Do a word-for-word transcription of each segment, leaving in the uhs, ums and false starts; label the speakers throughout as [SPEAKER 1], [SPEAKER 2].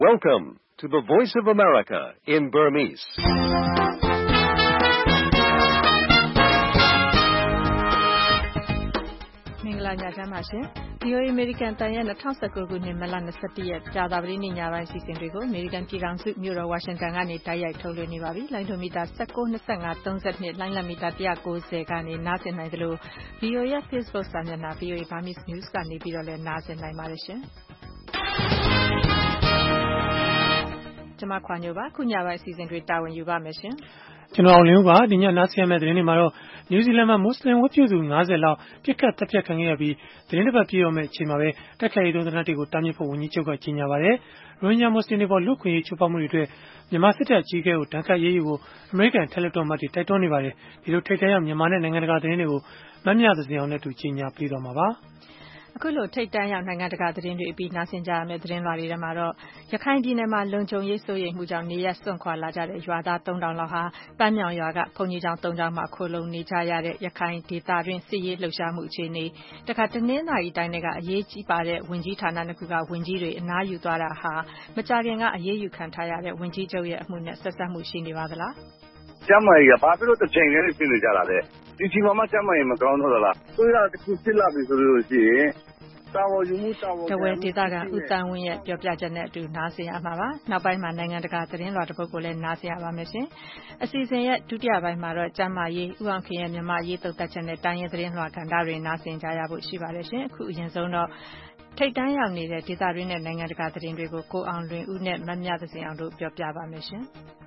[SPEAKER 1] Welcome to the Voice of America in Burmese.
[SPEAKER 2] ။မင်္ဂလာညချမ်းပါရှင်။ ဗွီအိုအေ American တန်ရဲ့twenty nineteenခုနှစ်မတ်လtwenty-oneရက်ကြာသပတေးနေ့ညပိုင်းအစီအစဉ်တွေကို American ပြည်ထောင်စုမြို့တော်ဝါရှင်တန်ကနေတိုက်ရိုက်ထုတ်လွှင့်နေပါပြီ။လိုင်းဒိုမီတာnineteen, twenty-five, thirty-twoလိုင်းလံမီတာone ninetyကနေနားဆင်နိုင်သလို ဗွီအိုအေရဲ့ Facebook စာမျက်နှာ ဗွီအိုအေ Burmese News ကနေပြီးတော့လည်းနားဆင်နိုင်ပါတယ်ရှင်။ကျွန်မခွာညိုပါခုညပိုင်းအစီအစဉ်တွေတာဝန်ယူပါမယ်ရှင်။
[SPEAKER 3] ကျွန်တော်အောင်လင်းဦးပါဒီညနားဆင်ရမယ့်သတင်းတွေမှာတော့နယူးဇီလန်မှာမွတ်စလင်ဝတ်ပြုသူfiftyလောက်ပြစ်ခတ်တပ်ဖြတ်ခံခဲ့ရပြီးသတင်းတစ်ပတ်ပြည့်တော့မယ့်အချိန်မှာပဲတိုက်ခိုက်ရေးသုံးသနတ်တွေကိုတားမြစ်ဖို့ဝန်ကြီးချုပ်ကကြေညာပါတယ်။ရိုဟင်ဂျာမွတ်စလင်တွေပေါ်လူ့ခွင့်ရေးချိုးဖောက်မှုတွေအတွက်မြန်မာစစ်တပ်အကြီးအကဲကိုဒဏ်ခတ်ရေးယူဖို့အမေရိကန်ထက်လက်တော်မှတ်တွေတိုက်တွန်းနေပါတယ်။ဒီလိုထိပ်တန်းရောက်မြန်မာနဲ့နိုင်ငံတကာသတင်းတွေကိုမမျှသစင်အောင်နဲ့တူကြေညာပေးသွားမှာပါ။
[SPEAKER 2] အခုလိုထိတ်တန့်ရောက်နိုင်ငံတကာသတင်းတွေအပြီးနားဆင်ကြရမယ့်သတင်းလွှာတွေထဲမှာတော့ရခိုင်ပြည်နယ်မှာလုံခြုံရေးစိုးရိမ်မှုကြောင့်နေရပ်စွန့်ခွာလာကြတဲ့ရွာသားthree thousandလောက်ဟာပန်းမြောင်ရွာကဘုန်းကြီးကျောင်းthreeကျောင်းမှာခိုလုံနေကြရတဲ့ရခိုင်ဒေသတွင်းစစ်ရေးလှုပ်ရှားမှုအခြေအနေတခါတနင်္သာရီတိုင်းကအရေးကြီးပါတဲ့ဝန်ကြီးဌာနနှစ်ခုကဝန်ကြီးတွေအနားယူသွားတာဟာမကြာခင်ကအရေးယူခံထားရတဲ့ဝန်ကြီးချုပ်ရဲ့အမှုနဲ့ဆက်စပ်မှုရှိနေပါသလား
[SPEAKER 4] ကျမ်းမာရေးကဘာဖြစ်လို့တစ်ချိန်လေးဖြစ်နေကြတာလဲဒီချိန်မှာကျမ်းမာရေးမကောင်းတော့လားဆိုရတစ်ခုဖြစ်လာပြီဆိုလို့ရှိရင်တာဝန်ယူမှုတာဝန်
[SPEAKER 2] တဝဲဒေသကဦးတန်းဝင်းရဲ့ပြောပြချက်နဲ့အတူနားဆင်ရမှာပါနောက်ပိုင်းမှာနိုင်ငံတကာသတင်းလွှာတစ်ပုဒ်ကိုလည်းနားဆင်ရပါမယ်ရှင်အစီအစဉ်ရဲ့ဒုတိယပိုင်းမှာတော့ကျမ်းမာရေးဦးအောင်ခင်ရဲ့မြန်မာရေးသုံးသပ်ချက်နဲ့တိုင်းရင်းသတင်းလွှာကဏ္ဍတွေနားဆင်ကြရဖို့ရှိပါတယ်ရှင်အခုအရင်ဆုံးတော့ထိတ်တန်းရောက်နေတဲ့ဒေသတွင်းနဲ့နိုင်ငံတကာသတင်းတွေကိုကိုအောင်လွင်ဦးနဲ့မမြသစင်အောင်တို့ပြောပြပါမယ်ရှင်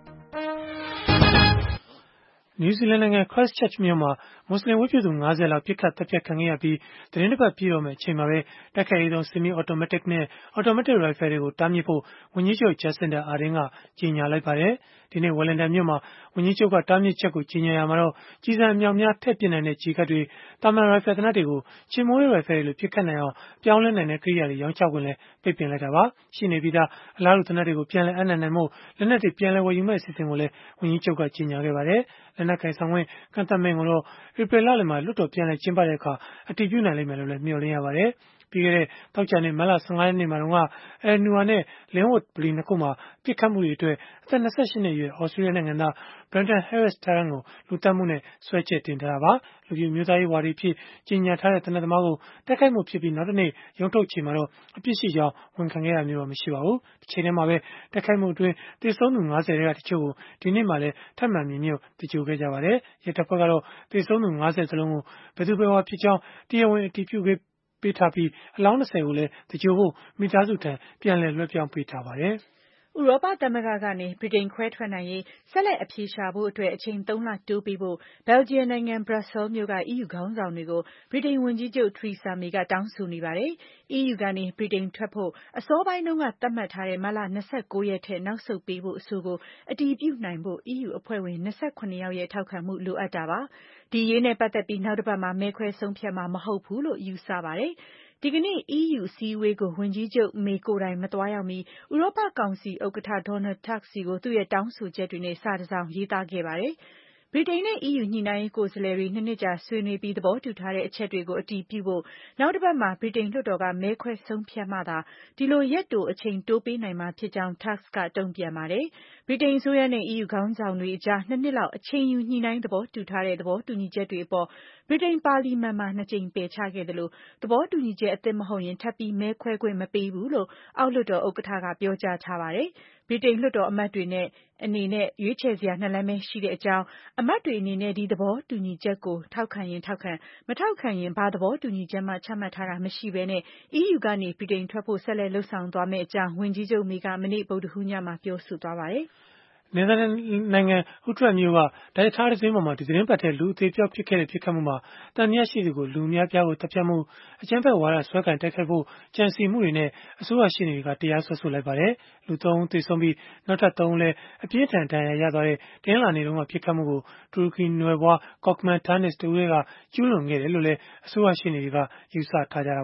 [SPEAKER 3] နယူးဇီလန်နိုင်ငံ Christchurch မြို့မှာမွတ်စလင်ဝတ်ပြုသူfiftyလောက်ပြစ်ခတ်တပ်ဖြတ်ခံခဲ့ရပြီးသတင်းတစ်ပတ်ပြည့်တော့မယ့်အချိန်မှာပဲတိုက်ခိုက်ရေးသုံး semi automatic နဲ့ automatic rifle တွေကိုတားမြစ်ဖို့ဝန်ကြီးချုပ် Jacinda Ardern ကကြေညာလိုက်ပါတယ်ဒီနေ့ Wellington မြို့မှာဝန်ကြီးချုပ်ကတားမြစ်ချက်ကိုကြေညာရမှာတော့ကြီးစံအမြောက်များထည့်ပစ်နိုင်တဲ့ဂျီကတ်တွေတာမန် rifle သေနတ်တွေကိုချေမိုးရေး rifle တွေလိုပစ်ခတ်နိုင်အောင်ပြောင်းလဲနိုင်တဲ့ကိရိယာတွေရောင်းချခွင့်လည်းပိတ်ပင်လိုက်တာပါရှိနေပြီးသားအလားတူသေနတ်တွေကိုပြန်လည်အပ်နှံနိုင်မှုလက်နက်တွေပြန်လည်ဝယ်ယူမဲ့အစီအစဉ်ကိုလည်းဝန်ကြီးချုပ်ကကြေညာခဲ့ပါတယ်လက်နက်ကင်ဆောင်ခွင့်ကန့်သတ်မိန့်ကိုတော့ဧပြီလလယ်မှာလွှတ်တော်ပြန်လည်ကျင်းပတဲ့အခါအတည်ပြုနိုင်လိမ့်မယ်လို့လည်းမျှော်လင့်ရပါတယ်ပြီးခဲ့တဲ့တောက်ချာနေမတ်လfifteenရက်နေ့မှာတော့အဲနူဝါနဲ့လင်းဝတ်ဗလီနှစ်ခုမှာပြစ်ခတ်မှုတွေအတွက်အသက်twenty-eightနှစ်အရွယ်ဩစတြေးလျနိုင်ငံသား Brenton Harris Tarrant ကိုလူသတ်မှုနဲ့စွဲချက်တင်ထားတာပါလူပြိုမျိုးသားရေးဝါဒီဖြစ်ကြေညာထားတဲ့သေနတ်သမားကိုတိုက်ခိုက်မှုဖြစ်ပြီးနောက်တစ်နေ့ရုံးထုတ်ချိန်မှာတော့အပြစ်ရှိကြောင်းဝန်ခံခဲ့ရမျိုးတော့မရှိပါဘူးတစ်ချိန်တည်းမှာပဲတိုက်ခိုက်မှုအတွင်းသေဆုံးသူfiftyထဲကတချို့ကိုဒီနေ့မှလည်းထပ်မံမြင်မြုပ်တကြိုခဲ့ကြပါတယ်ရဲတပ်ဖွဲ့ကတော့သေဆုံးသူfiftyစလုံးကိုဘယ်သူဘယ်ဝါဖြစ်ကြောင်းတရားဝင်အတည်ပြုခဲ့ပေးထားပြီးအလောင်းtwentyကိုလည်းတကြိုဖို့မိသားစုထံပြန်လည်လွှဲပြောင်းပေးထားပါတယ်
[SPEAKER 2] ဥရောပသမဂ္ဂကနေဗြိတိန်ခွဲထွက်နိုင်ရေးဆက်လက်အပြေရှာဖို့အတွက်အချိန်threeလတိုးပေးဖို့ဘယ်လ်ဂျီယံနိုင်ငံဘရပ်ဆဲလ်မြို့က E U ခေါင်းဆောင်တွေကိုဗြိတိန်ဝန်ကြီးချုပ်ထရီဆာမေကတောင်းဆိုနေပါတယ်။ E U ကနေဗြိတိန်ထွက်ဖို့အစောပိုင်းတုန်းကသတ်မှတ်ထားတဲ့မတ်လtwenty-nineရက်ထက်နောက်ဆုတ်ပေးဖို့အဆိုကိုအတည်ပြုနိုင်ဖို့ E U အဖွဲ့ဝင်twenty-sevenယောက်ရဲ့ထောက်ခံမှုလိုအပ်တာပါ။ဒီအရေးနဲ့ပတ်သက်ပြီးနောက်တစ်ပတ်မှာမဲခွဲဆုံးဖြတ်မှာမဟုတ်ဘူးလို့ယူဆပါတယ်။ဒီကနေ့ E U အစည်းအဝေးကိုဝန်ကြီးချုပ်မေကိုယ်တိုင်မသွားရောက်မီဥရောပကောင်စီဥက္ကဋ္ဌ Donald Tusk ဆီကိုသူ့ရဲ့တောင်းဆိုချက်တွေနဲ့စာတစ်စောင်ရေးသားခဲ့ပါတယ်။ဗြိတိန်နဲ့ E U ညှိနှိုင်းရေးကိုယ်စားလှယ်တွေနှစ်နှစ်ကြာဆွေးနွေးပြီးသဘောတူထားတဲ့အချက်တွေကိုအတည်ပြုဖို့နောက်တစ်ပတ်မှာဗြိတိန်လွှတ်တော်ကမဲခွဲဆုံးဖြတ်မှသာဒီလိုရက်တိုအချိန်တိုးပေးနိုင်မှာဖြစ်ကြောင်း Tusk ကတုံ့ပြန်ပါတယ်။ဗြိတိန်အစိုးရနဲ့ E U ခေါင်းဆောင်တွေအကြားနှစ်နှစ်လောက်အချိန်ယူညှိနှိုင်းသဘောတူထားတဲ့သဘောတူညီချက်တွေအပေါ်ဗြိတိန်ပါလီမန်မှာနှစ်ကြိမ်ပယ်ချခဲ့သလိုသဘောတူညီချက်အသစ်မဟုတ်ရင်ထပ်ပြီးမဲခွဲခွင့်မပေးဘူးလို့အောက်လွှတ်တော်ဥက္ကဋ္ဌကပြောကြားထားပါတယ်။ဗြိတိန်လွှတ်တော်အမတ်တွေအနေနဲ့ရွေးချယ်စရာနှစ်လမ်းပဲရှိတဲ့အကြောင်းအမတ်တွေအနေနဲ့ဒီသဘောတူညီချက်ကိုထောက်ခံရင်ထောက်ခံမထောက်ခံရင်ဘာသဘောတူညီချက်မှချမှတ်ထားတာမရှိဘဲနဲ့ E U ကနေဗြိတိန်ထွက်ဖို့ဆက်လက်လုပ်ဆောင်သွားမယ့်အကြောင်းဝန်ကြီးချုပ်မေကမနေ့ဗုဒ္ဓဟူးညမှာပြောဆိုသွားပါတယ်။
[SPEAKER 3] နယ်သာလန်နိုင်ငံဥတရက်မြို့ကဒိုင်ထားတစ်စင်းပေါ်မှာဒီသတင်းပတ်ထဲလူအသေးပြောက်ဖြစ်ခဲ့တဲ့ဖြစ်ခတ်မှုမှာတန်မြတ်ရှိသူကိုလူအများပြားကိုတပ်ဖြတ်မှုအကြမ်းဖက်ဝါဒဆွဲကင်တိုက်ခိုက်ဖို့ကြံစီမှုတွေနဲ့အစိုးရရှေ့နေတွေကတရားစွဲဆိုလိုက်ပါတယ်လူသုံးဦးသေဆုံးပြီးနောက်ထပ်သုံးဦးလည်းအပြင်းထန်ဒဏ်ရာရသွားတဲ့တင်းလာနေတုန်းကဖြစ်ခတ်မှုကိုတူရကီနွယ်ဘွား Gökmen Tanış တူတွေကကျူးလွန်ခဲ့တယ်လို့လည်းအစိုးရရှေ့နေတွေကယူဆထားကြတာပါ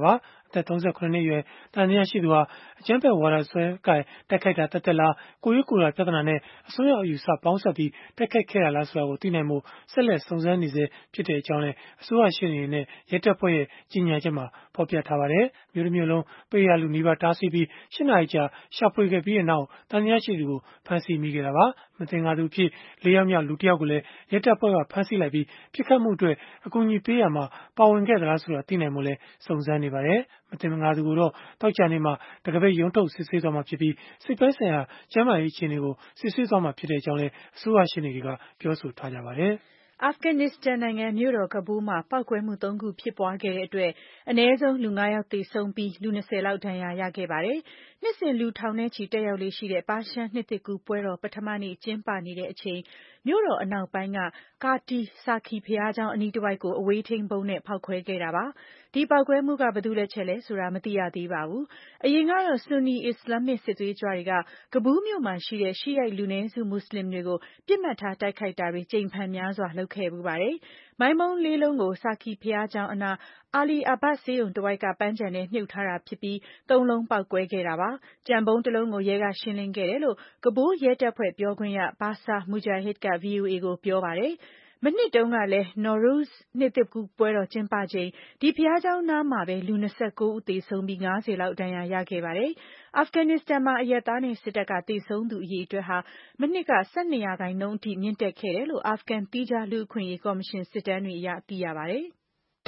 [SPEAKER 3] အသက် သုံးဆယ်ခုနစ် နှစ်အရွယ်သံသယရှိသူဟာအကြမ်းဖက်ဝါဒစွဲကိုင်တိုက်ခိုက်တာသက်သက်လားကိုရေးကိုယ်တာပြဿနာနဲ့အစွန်းရောက်အယူဆပေါင်းစပ်ပြီးတိုက်ခိုက်ခဲ့တာလားဆိုတာကိုသိနိုင်မှုဆက်လက်စုံစမ်းနေစေဖြစ်တဲ့အကြောင်းလည်းအစိုးရရှေ့နေနဲ့ရဲတပ်ဖွဲ့ရဲ့ကြီးညာချက်မှာဖော်ပြထားပါတယ်။မြို့တစ်မြို့လုံးပေးရလူနီးပါးတားဆီးပြီးရှစ်နာရီကြာရှာဖွေခဲ့ပြီးနောက်တန်တရားရှိသူကိုဖမ်းဆီးမိခဲ့တာပါ။မသင်္ကာသူအဖြစ်လေးယောက်မြောက်လူတစ်ယောက်ကိုလည်းရဲတပ်ဖွဲ့ကဖမ်းဆီးလိုက်ပြီးပြစ်ခတ်မှုအတွက်အကူအညီပေးရမှာပါဝင်ခဲ့သလားဆိုတာသိနိုင်မှုလည်းစုံစမ်းနေပါတယ်။မသင်္ကာသူကိုတော့တောက်ချာနေမှာတကပိတ်ရုံးထုတ်စစ်ဆေးသွားမှာဖြစ်ပြီးစိတ်ပိုင်းဆိုင်ရာကျန်းမာရေးအခြေအနေကိုစစ်ဆေးသွားမှာဖြစ်တဲ့အကြောင်းလည်းအစိုးရရှေ့နေတွေကပြောဆိုထားကြပါတယ်။
[SPEAKER 2] အာဖဂန်နစ္စတန်နိုင်ငံမြို့တော်ကဘူးမှာပေါက်ကွဲမှုသုံးခုဖြစ်ပွားခဲ့တဲ့အတွက်အနည်းဆုံးလူငါးယောက်သေဆုံးပြီးလူ၂၀လောက်ဒဏ်ရာရခဲ့ပါတယ်။နှစ်စဉ်လူထောင်နဲ့ချီတက်ရောက်လေ့ရှိတဲ့ပါရှန်နှစ်သစ်ကူးပွဲတော်ပထမနေ့ကျင်းပနေတဲ့အချိန်မြို့တော်အနောက်ပိုင်းကကာတီဆာခီဘုရားကျောင်းအနီးတစ်ဝိုက်ကိုအဝေးထိန်းဗုံးနဲ့ဖောက်ခွဲခဲ့တာပါ။ဒီပေါက်ကွဲမှုကဘယ်သူလက်ချက်လဲဆိုတာမသိရသေးပါဘူး။အရင်ကတော့ဆူနီအစ္စလာမစ်စစ်သွေးကြွတွေကကဘူးမြို့မှာရှိတဲ့ရှီးရိုက်လူနည်းစုမွတ်စလင်တွေကိုပြစ်မှတ်ထားတိုက်ခိုက်တာတွေကြိမ်ဖန်များစွာလုပ်ခဲ့ဖူးပါတယ်။မိုင်းမုံးလေးလုံးကိုဆာခီဘုရားကျောင်းအနားအာလီအာဘတ်ဆေးရုံတစ်ဝိုက်ကပန်းခြံနဲ့မြုပ်ထားတာဖြစ်ပြီးသုံးလုံးပေါက်ကွဲခဲ့တာပါ။ကြံဗုံးတစ်လုံးကိုရဲကရှင်းလင်းခဲ့တယ်လို့ကဘူးရဲတပ်ဖွဲ့ပြောခွင့်ရဘာဆာမူဂျာဟစ်က ဗွီအိုအေကိုပြောပါတယ်။မနှစ်တုန်းကလည်း Nowruz နှစ်သစ်ကူးပွဲတော်ကျင်းပချိန်ဒီဘုရားကျောင်းနားမှာပဲလူ၂၉ဦးသေဆုံးပြီးငါးဆယ်လောက်ဒဏ်ရာရခဲ့ပါတယ်။အာဖဂန်နစ္စတန်မှာအရပ်သားနဲ့စစ်တပ်ကသေဆုံးသူအရေအတွက်ဟာမနှစ်က၁၂ရာခိုင်နှုန်းအထိမြင့်တက်ခဲ့တယ်လို့အာဖဂန်သီးခြားလူ့အခွင့်အရေးကော်မရှင်စစ်တမ်းတွေအရသိရပါတယ်။